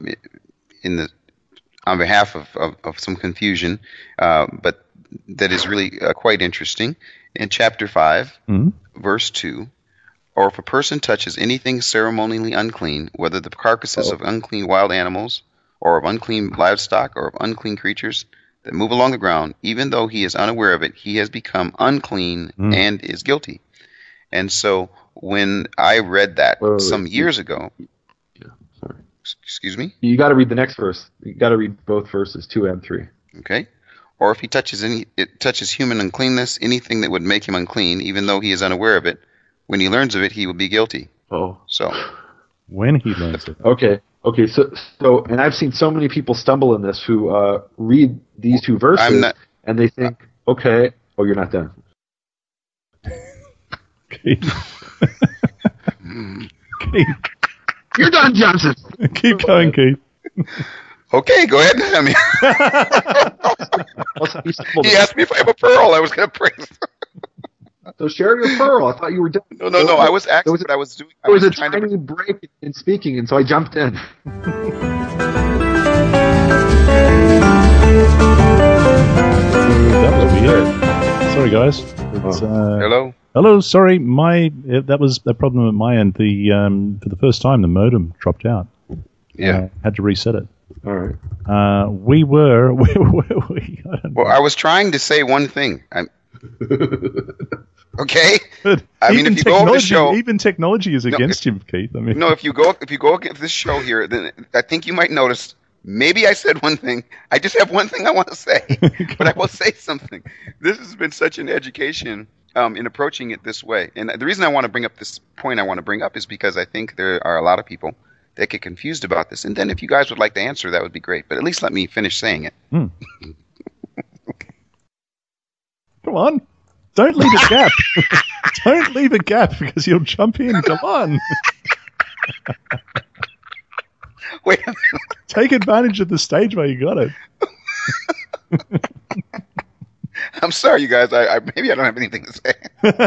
in the on behalf of, of, of some confusion, uh, but that is really uh, quite interesting. In chapter five, Mhm. verse two, or if a person touches anything ceremonially unclean, whether the carcasses Oh. of unclean wild animals, or of unclean livestock, or of unclean creatures that move along the ground, even though he is unaware of it, he has become unclean Mm. and is guilty. And so when I read that Wait, wait, some wait. years ago, Sorry. excuse me, You got to read the next verse. You got to read both verses, two and three. okay, or if he touches any, it touches human uncleanness, anything that would make him unclean, even though he is unaware of it, when he learns of it, he will be guilty. Oh. So, when he learns it. Okay. Okay. So so, and I've seen so many people stumble in this who uh, read these two verses I'm not- and they think, okay, oh, you're not done. Keep, keep, You're done, Johnson. keep going, Keith. okay, go ahead. I mean, Also, he stumbled he in. asked me if I have a pearl. I was going to praise. So share your pearl. I thought you were done. No, no, no. I was There actually, was a- but I was doing. I There was was a trying tiny to. break in speaking, and so I jumped in. That was weird. Sorry, guys. It's, uh, Hello. hello. Sorry, my uh, that was a problem at my end. The um, for the first time, the modem dropped out. Yeah. Uh, had to reset it. All right. Uh, we were. Where were we? I don't know. Well, I was trying to say one thing. I'm. Okay. But I mean, even if you go over the technology, show- even technology is No, against you, Keith. I mean, No, if you go, if you go against this show here, then I think you might notice. Maybe I said one thing. I just have one thing I want to say, but I will say something. This has been such an education um, in approaching it this way. And the reason I want to bring up this point I want to bring up is because I think there are a lot of people that get confused about this. And then if you guys would like to answer, that would be great. But at least let me finish saying it. come on, don't leave a gap. Don't leave a gap because you'll jump in. Come on, Wait a minute. take advantage of the stage where you got it. I'm sorry, you guys. I, I maybe I don't have anything to say.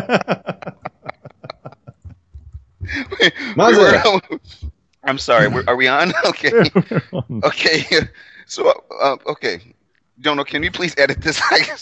Wait, we were- I'm sorry. We're, are we on? Okay. Okay. So, uh, okay. Jono, can you please edit this?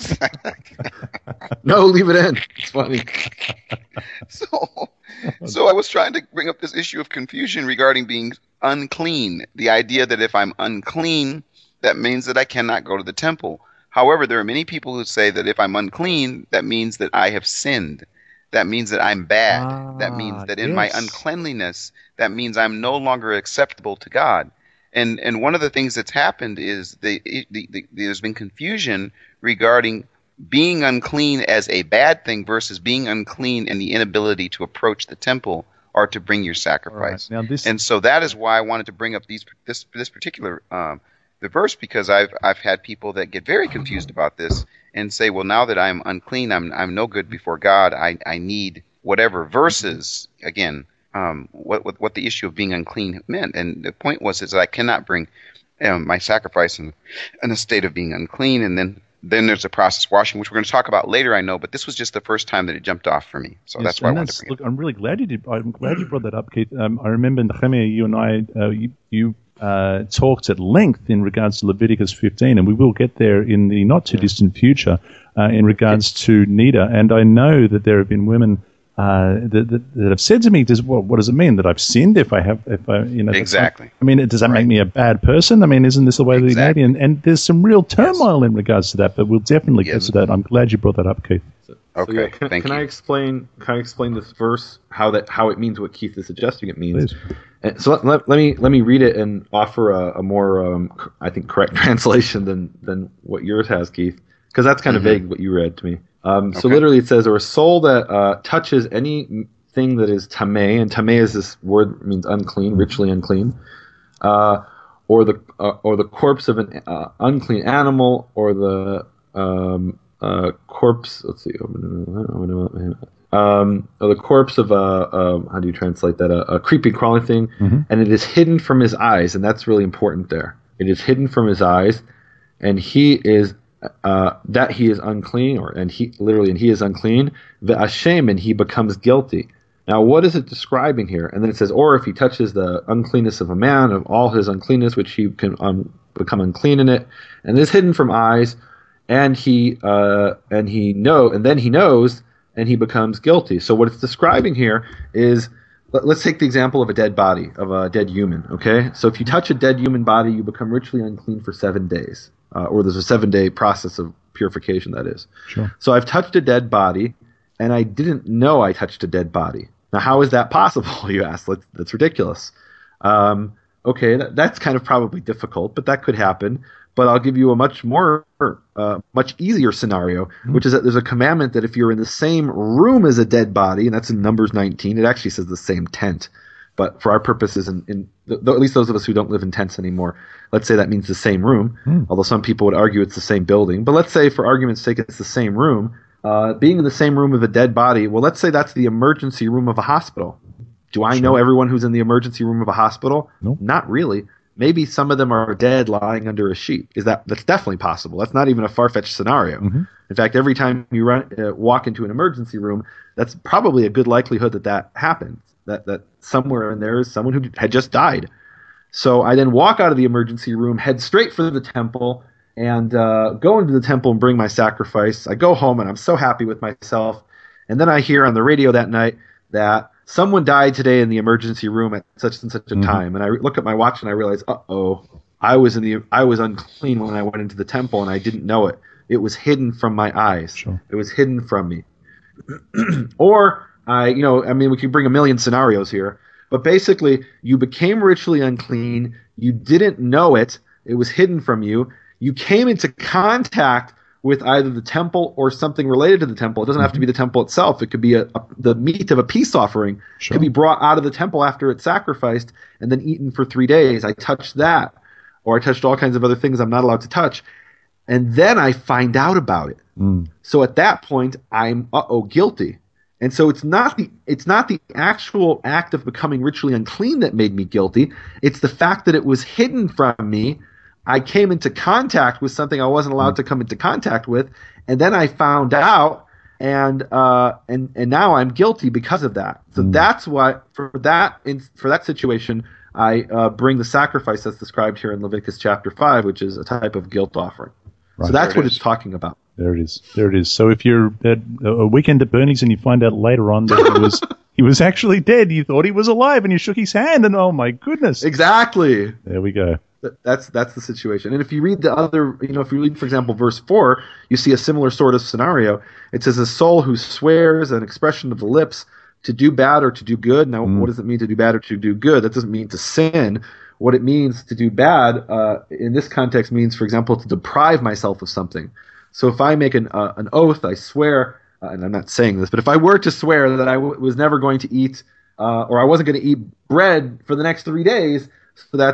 No, leave it in. It's funny. so, so I was trying to bring up this issue of confusion regarding being unclean. The idea that if I'm unclean, that means that I cannot go to the temple. However, there are many people who say that if I'm unclean, that means that I have sinned. That means that I'm bad. Ah, that means that in my yes. uncleanliness, that means I'm no longer acceptable to God. And and one of the things that's happened is the, the, the, there's been confusion regarding being unclean as a bad thing versus being unclean and the inability to approach the temple or to bring your sacrifice. Now this, And so that is why I wanted to bring up these this this particular um, the verse because I've I've had people that get very confused about this and say, well, now that I'm unclean, I'm I'm no good before God. I I need whatever verses again. Um, what, what what the issue of being unclean meant, and the point was is that I cannot bring um, my sacrifice in, in a state of being unclean, and then then there's a process washing, which we're going to talk about later, I know, but this was just the first time that it jumped off for me, so yes, that's why I wanted to bring look, it. I'm really glad you did. I'm glad you brought that up, Keith. Um, I remember Nehemiah, you and I, uh, you, you uh, talked at length in regards to Leviticus fifteen, and we will get there in the not too distant future uh, in regards to Nida, and I know that there have been women. Uh, that, that, that have said to me, does, well, what does it mean that I've sinned if I have, if I, you know, exactly. I mean, does that right. make me a bad person? I mean, isn't this the way exactly. that he made it? And, and there's some real turmoil yes. in regards to that, but we'll definitely yes. get to that. I'm glad you brought that up, Keith. So, okay, so yeah, can, thank can you. I explain? Can I explain this verse? How that how it means what Keith is suggesting it means? And so let, let, let me let me read it and offer a, a more, um, I think, correct translation than than what yours has, Keith, because that's kind of mm-hmm. vague what you read to me. Um, so okay. literally, it says, "Or a soul that uh, touches any." Thing that is tameh, and tameh is this word means unclean, ritually unclean, uh, or the uh, or the corpse of an uh, unclean animal, or the um, uh, corpse. Let's see, um, or the corpse of a um, how do you translate that? A, a creeping, crawling thing, mm-hmm. and it is hidden from his eyes, and that's really important. There, it is hidden from his eyes, and he is. Uh, that he is unclean, or and he literally, and he is unclean. Ve'ashem, and he becomes guilty. Now, what is it describing here? And then it says, or if he touches the uncleanness of a man, of all his uncleanness, which he can um, become unclean in it, and is hidden from eyes, and he uh, and he know, and then he knows, and he becomes guilty. So what it's describing here is, let, let's take the example of a dead body, of a dead human. Okay, so if you touch a dead human body, you become ritually unclean for seven days, uh, or there's a seven-day process of purification. That is. Sure. So I've touched a dead body, and I didn't know I touched a dead body. Now, how is that possible, you ask? That's, that's ridiculous. Um, okay, that, that's kind of probably difficult, but that could happen. But I'll give you a much more, uh, much easier scenario, mm-hmm. which is that there's a commandment that if you're in the same room as a dead body, and that's in Numbers nineteen, it actually says the same tent. But for our purposes, in, in th- at least those of us who don't live in tents anymore, let's say that means the same room, mm. although some people would argue it's the same building. But let's say, for argument's sake, it's the same room. Uh, being in the same room with a dead body, well, let's say that's the emergency room of a hospital. Do I sure. know everyone who's in the emergency room of a hospital? Nope. Not really. Maybe some of them are dead lying under a sheet. Is that that's definitely possible. That's not even a far-fetched scenario. Mm-hmm. In fact, every time you run, uh, walk into an emergency room, that's probably a good likelihood that that happens, that, that somewhere in there is someone who had just died. So I then walk out of the emergency room, head straight for the temple, and uh, go into the temple and bring my sacrifice. I go home, and I'm so happy with myself. And then I hear on the radio that night that someone died today in the emergency room at such and such a mm-hmm. time. And I re- look at my watch, and I realize, uh-oh, I was in the I was unclean when I went into the temple, and I didn't know it. It was hidden from my eyes. Sure. It was hidden from me. Or, I, you know, I mean, we could bring a million scenarios here. But basically, you became ritually unclean. You didn't know it. It was hidden from you. You came into contact with either the temple or something related to the temple. It doesn't have to be the temple itself. It could be a, a, the meat of a peace offering. Sure. It could be brought out of the temple after it's sacrificed and then eaten for three days. I touched that. Or I touched all kinds of other things I'm not allowed to touch. And then I find out about it. Mm. So at that point, I'm, uh-oh, guilty. And so it's not the it's not the actual act of becoming ritually unclean that made me guilty. It's the fact that it was hidden from me. I came into contact with something I wasn't allowed to come into contact with, and then I found out, and uh, and and now I'm guilty because of that. So mm. that's why for that in, for that situation, I uh, bring the sacrifice that's described here in Leviticus chapter five, which is a type of guilt offering. Right. So that's what it's talking about. There it is. There it is. So if you're at a weekend at Bernie's and you find out later on that he was he was actually dead, you thought he was alive, and you shook his hand, and oh my goodness! Exactly. There we go. That's that's the situation. And if you read the other, you know, if you read, for example, verse four, you see a similar sort of scenario. It says, "A soul who swears an expression of the lips to do bad or to do good." Now, mm. what does it mean to do bad or to do good? That doesn't mean to sin. What it means to do bad uh, in this context means, for example, to deprive myself of something. So if I make an uh, an oath, I swear, uh, and I'm not saying this, but if I were to swear that I w- was never going to eat, uh, or I wasn't going to eat bread for the next three days, so that's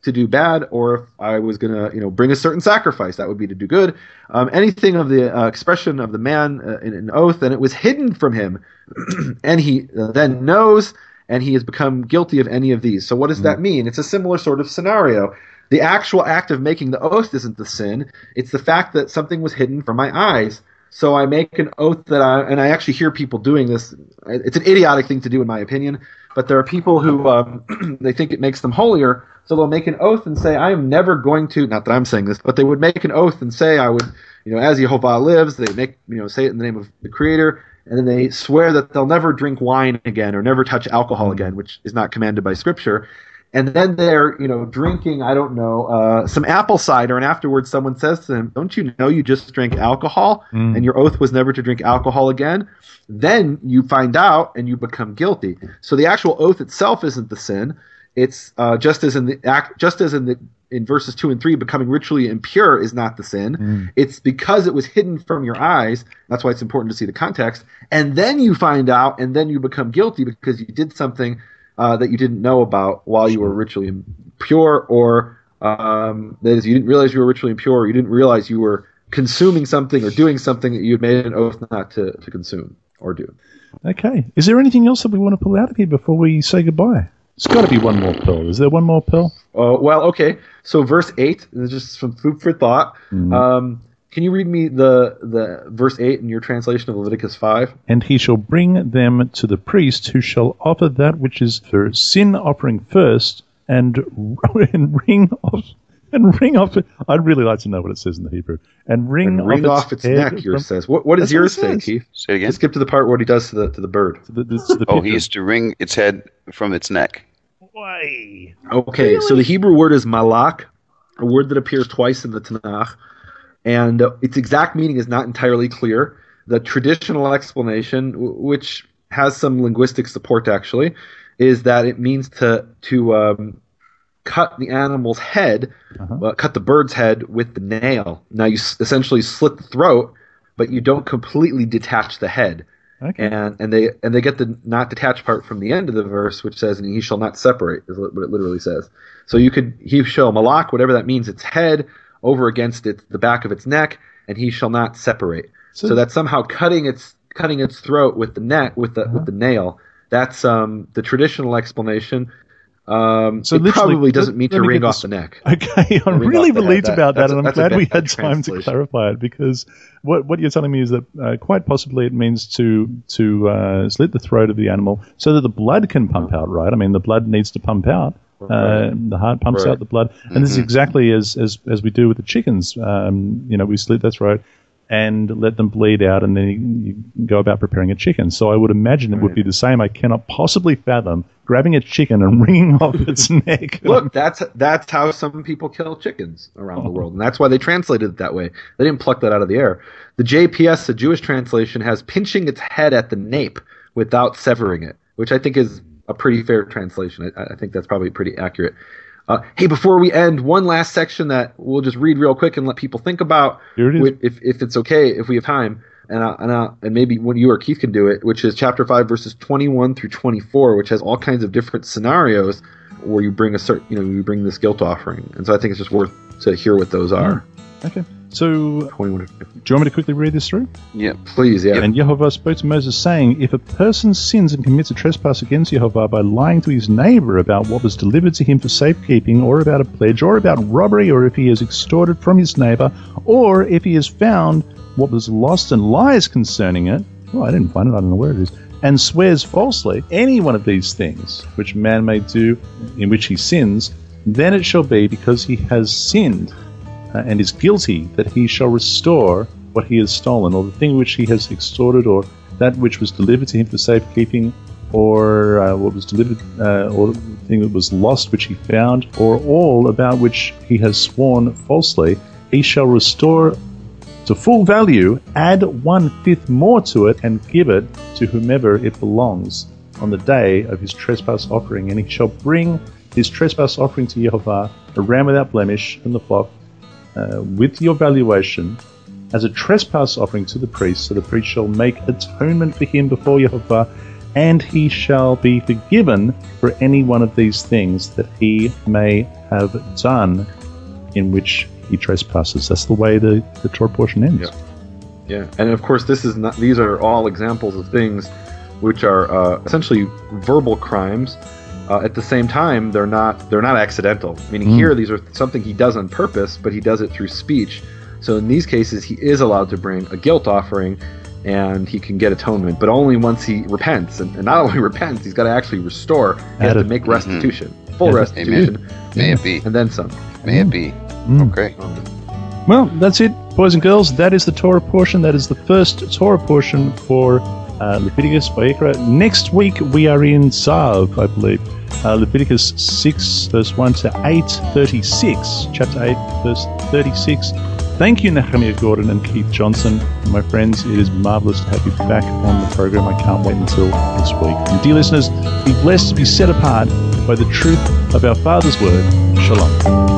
to do bad, or if I was going to, you know, bring a certain sacrifice, that would be to do good. Um, anything of the uh, expression of the man uh, in an oath, and it was hidden from him, and he uh, then knows, and he has become guilty of any of these. So what does mm-hmm. that mean? It's a similar sort of scenario. The actual act of making the oath isn't the sin. It's the fact that something was hidden from my eyes. So I make an oath that I, and I actually hear people doing this. It's an idiotic thing to do, in my opinion, but there are people who, um, they think it makes them holier. So they'll make an oath and say, I am never going to, not that I'm saying this, but they would make an oath and say, I would, you know, as Yehovah lives, they make, you know, say it in the name of the Creator, and then they swear that they'll never drink wine again or never touch alcohol again, which is not commanded by Scripture. And then they're, you know, drinking, I don't know, uh, some apple cider, and afterwards someone says to them, don't you know you just drank alcohol, mm. and your oath was never to drink alcohol again? Then you find out and you become guilty. So the actual oath itself isn't the sin. It's uh, just as in the act, just as in the in verses two and three, becoming ritually impure is not the sin. Mm. It's because it was hidden from your eyes. That's why it's important to see the context. And then you find out, and then you become guilty because you did something uh, that you didn't know about while you were ritually impure, or um, that is, you didn't realize you were ritually impure, or you didn't realize you were consuming something or doing something that you had made an oath not to, to consume or do. Okay. Is there anything else that we want to pull out of here before we say goodbye? There's got to be one more pearl. Is there one more pearl? Uh, well, okay. So verse eight, this is just some food for thought. Mm-hmm. Um, can you read me the, the verse eight in your translation of Leviticus five? And he shall bring them to the priest, who shall offer that which is for sin offering first, and, and ring off... And ring off it. I'd really like to know what it says in the Hebrew. And ring, and ring off, off its, its neck, yours from, says. What, what does yours say, Keith? Say it again. Let's skip to the part where he does to the to the bird. To the, to the oh, he is to wring its head from its neck. Why? Okay, really? So the Hebrew word is malak, a word that appears twice in the Tanakh, and uh, its exact meaning is not entirely clear. The traditional explanation, w- which has some linguistic support actually, is that it means to to um, cut the animal's head, uh-huh. uh, cut the bird's head with the nail. Now you s- essentially slit the throat, but you don't completely detach the head. Okay. And and they and they get the not detached part from the end of the verse, which says, "And he shall not separate," is what it literally says. So you could he shall malak, whatever that means, its head over against it, the back of its neck, and he shall not separate. So, so that's somehow cutting its cutting its throat with the neck with the uh-huh. with the nail. That's um, the traditional explanation. Um, so it probably doesn't mean to ring off the neck. Okay, I'm really relieved about that, and I'm glad we had time to clarify it, because what what you're telling me is that uh, quite possibly it means to to uh, slit the throat of the animal so that the blood can pump out, right? I mean, the blood needs to pump out. Uh, the heart pumps right. out the blood, and mm-hmm. this is exactly as, as as we do with the chickens. Um, you know, we slit their throat and let them bleed out, and then you, you go about preparing a chicken. So I would imagine it right. would be the same. I cannot possibly fathom grabbing a chicken and wringing off its neck. Look, that's that's how some people kill chickens around oh. the world, and that's why they translated it that way. They didn't pluck that out of the air. The J P S, the Jewish translation, has pinching its head at the nape without severing it, which I think is a pretty fair translation. I, I think that's probably pretty accurate. Uh, hey, before we end, one last section that we'll just read real quick and let people think about, Here it is. With, if if it's okay, if we have time, and I, and, I, and maybe when you or Keith can do it, which is chapter five, verses twenty-one through twenty-four, which has all kinds of different scenarios where you bring a certain, you know, you bring this guilt offering, and so I think it's just worth to hear what those are. Yeah. Okay. So, twenty-one. Do you want me to quickly read this through? Yeah. Please, yeah. And Yehovah spoke to Moses, saying, if a person sins and commits a trespass against Yehovah by lying to his neighbor about what was delivered to him for safekeeping, or about a pledge, or about robbery, or if he has extorted from his neighbor, or if he has found what was lost and lies concerning it, well, I didn't find it, I don't know where it is, and swears falsely, any one of these things which man may do in which he sins, then it shall be because he has sinned, Uh, and is guilty, that he shall restore what he has stolen, or the thing which he has extorted, or that which was delivered to him for safekeeping, or uh, what was delivered, uh, or the thing that was lost which he found, or all about which he has sworn falsely, he shall restore to full value, add one-fifth more to it, and give it to whomever it belongs on the day of his trespass offering. And he shall bring his trespass offering to Yehovah, a ram without blemish from the flock, Uh, with your valuation, as a trespass offering to the priest, so the priest shall make atonement for him before Yehovah, and he shall be forgiven for any one of these things that he may have done in which he trespasses. That's the way the, the Torah portion ends. Yeah. Yeah, and of course, this is not. These are all examples of things which are uh, essentially verbal crimes. Uh, at the same time, they're not. They're not accidental. Meaning, Mm. here these are something he does on purpose, but he does it through speech. So in these cases, he is allowed to bring a guilt offering, and he can get atonement, but only once he repents. And, and not only repents, he's got to actually restore. He has to Added. make Mhm. restitution, full Added. restitution, May it be. and then some. May it be. Mm. Okay. Well, that's it, boys and girls. That is the Torah portion. That is the first Torah portion for uh, Leviticus, Vayikra. Next week, we are in Tzav, I believe. Uh, Leviticus six, verse one to eight, thirty-six. Chapter eight, verse thirty-six. Thank you, Nehemiah Gordon and Keith Johnson. My friends, it is marvelous to have you back on the program. I can't wait until next week. And dear listeners, be blessed to be set apart by the truth of our Father's Word. Shalom.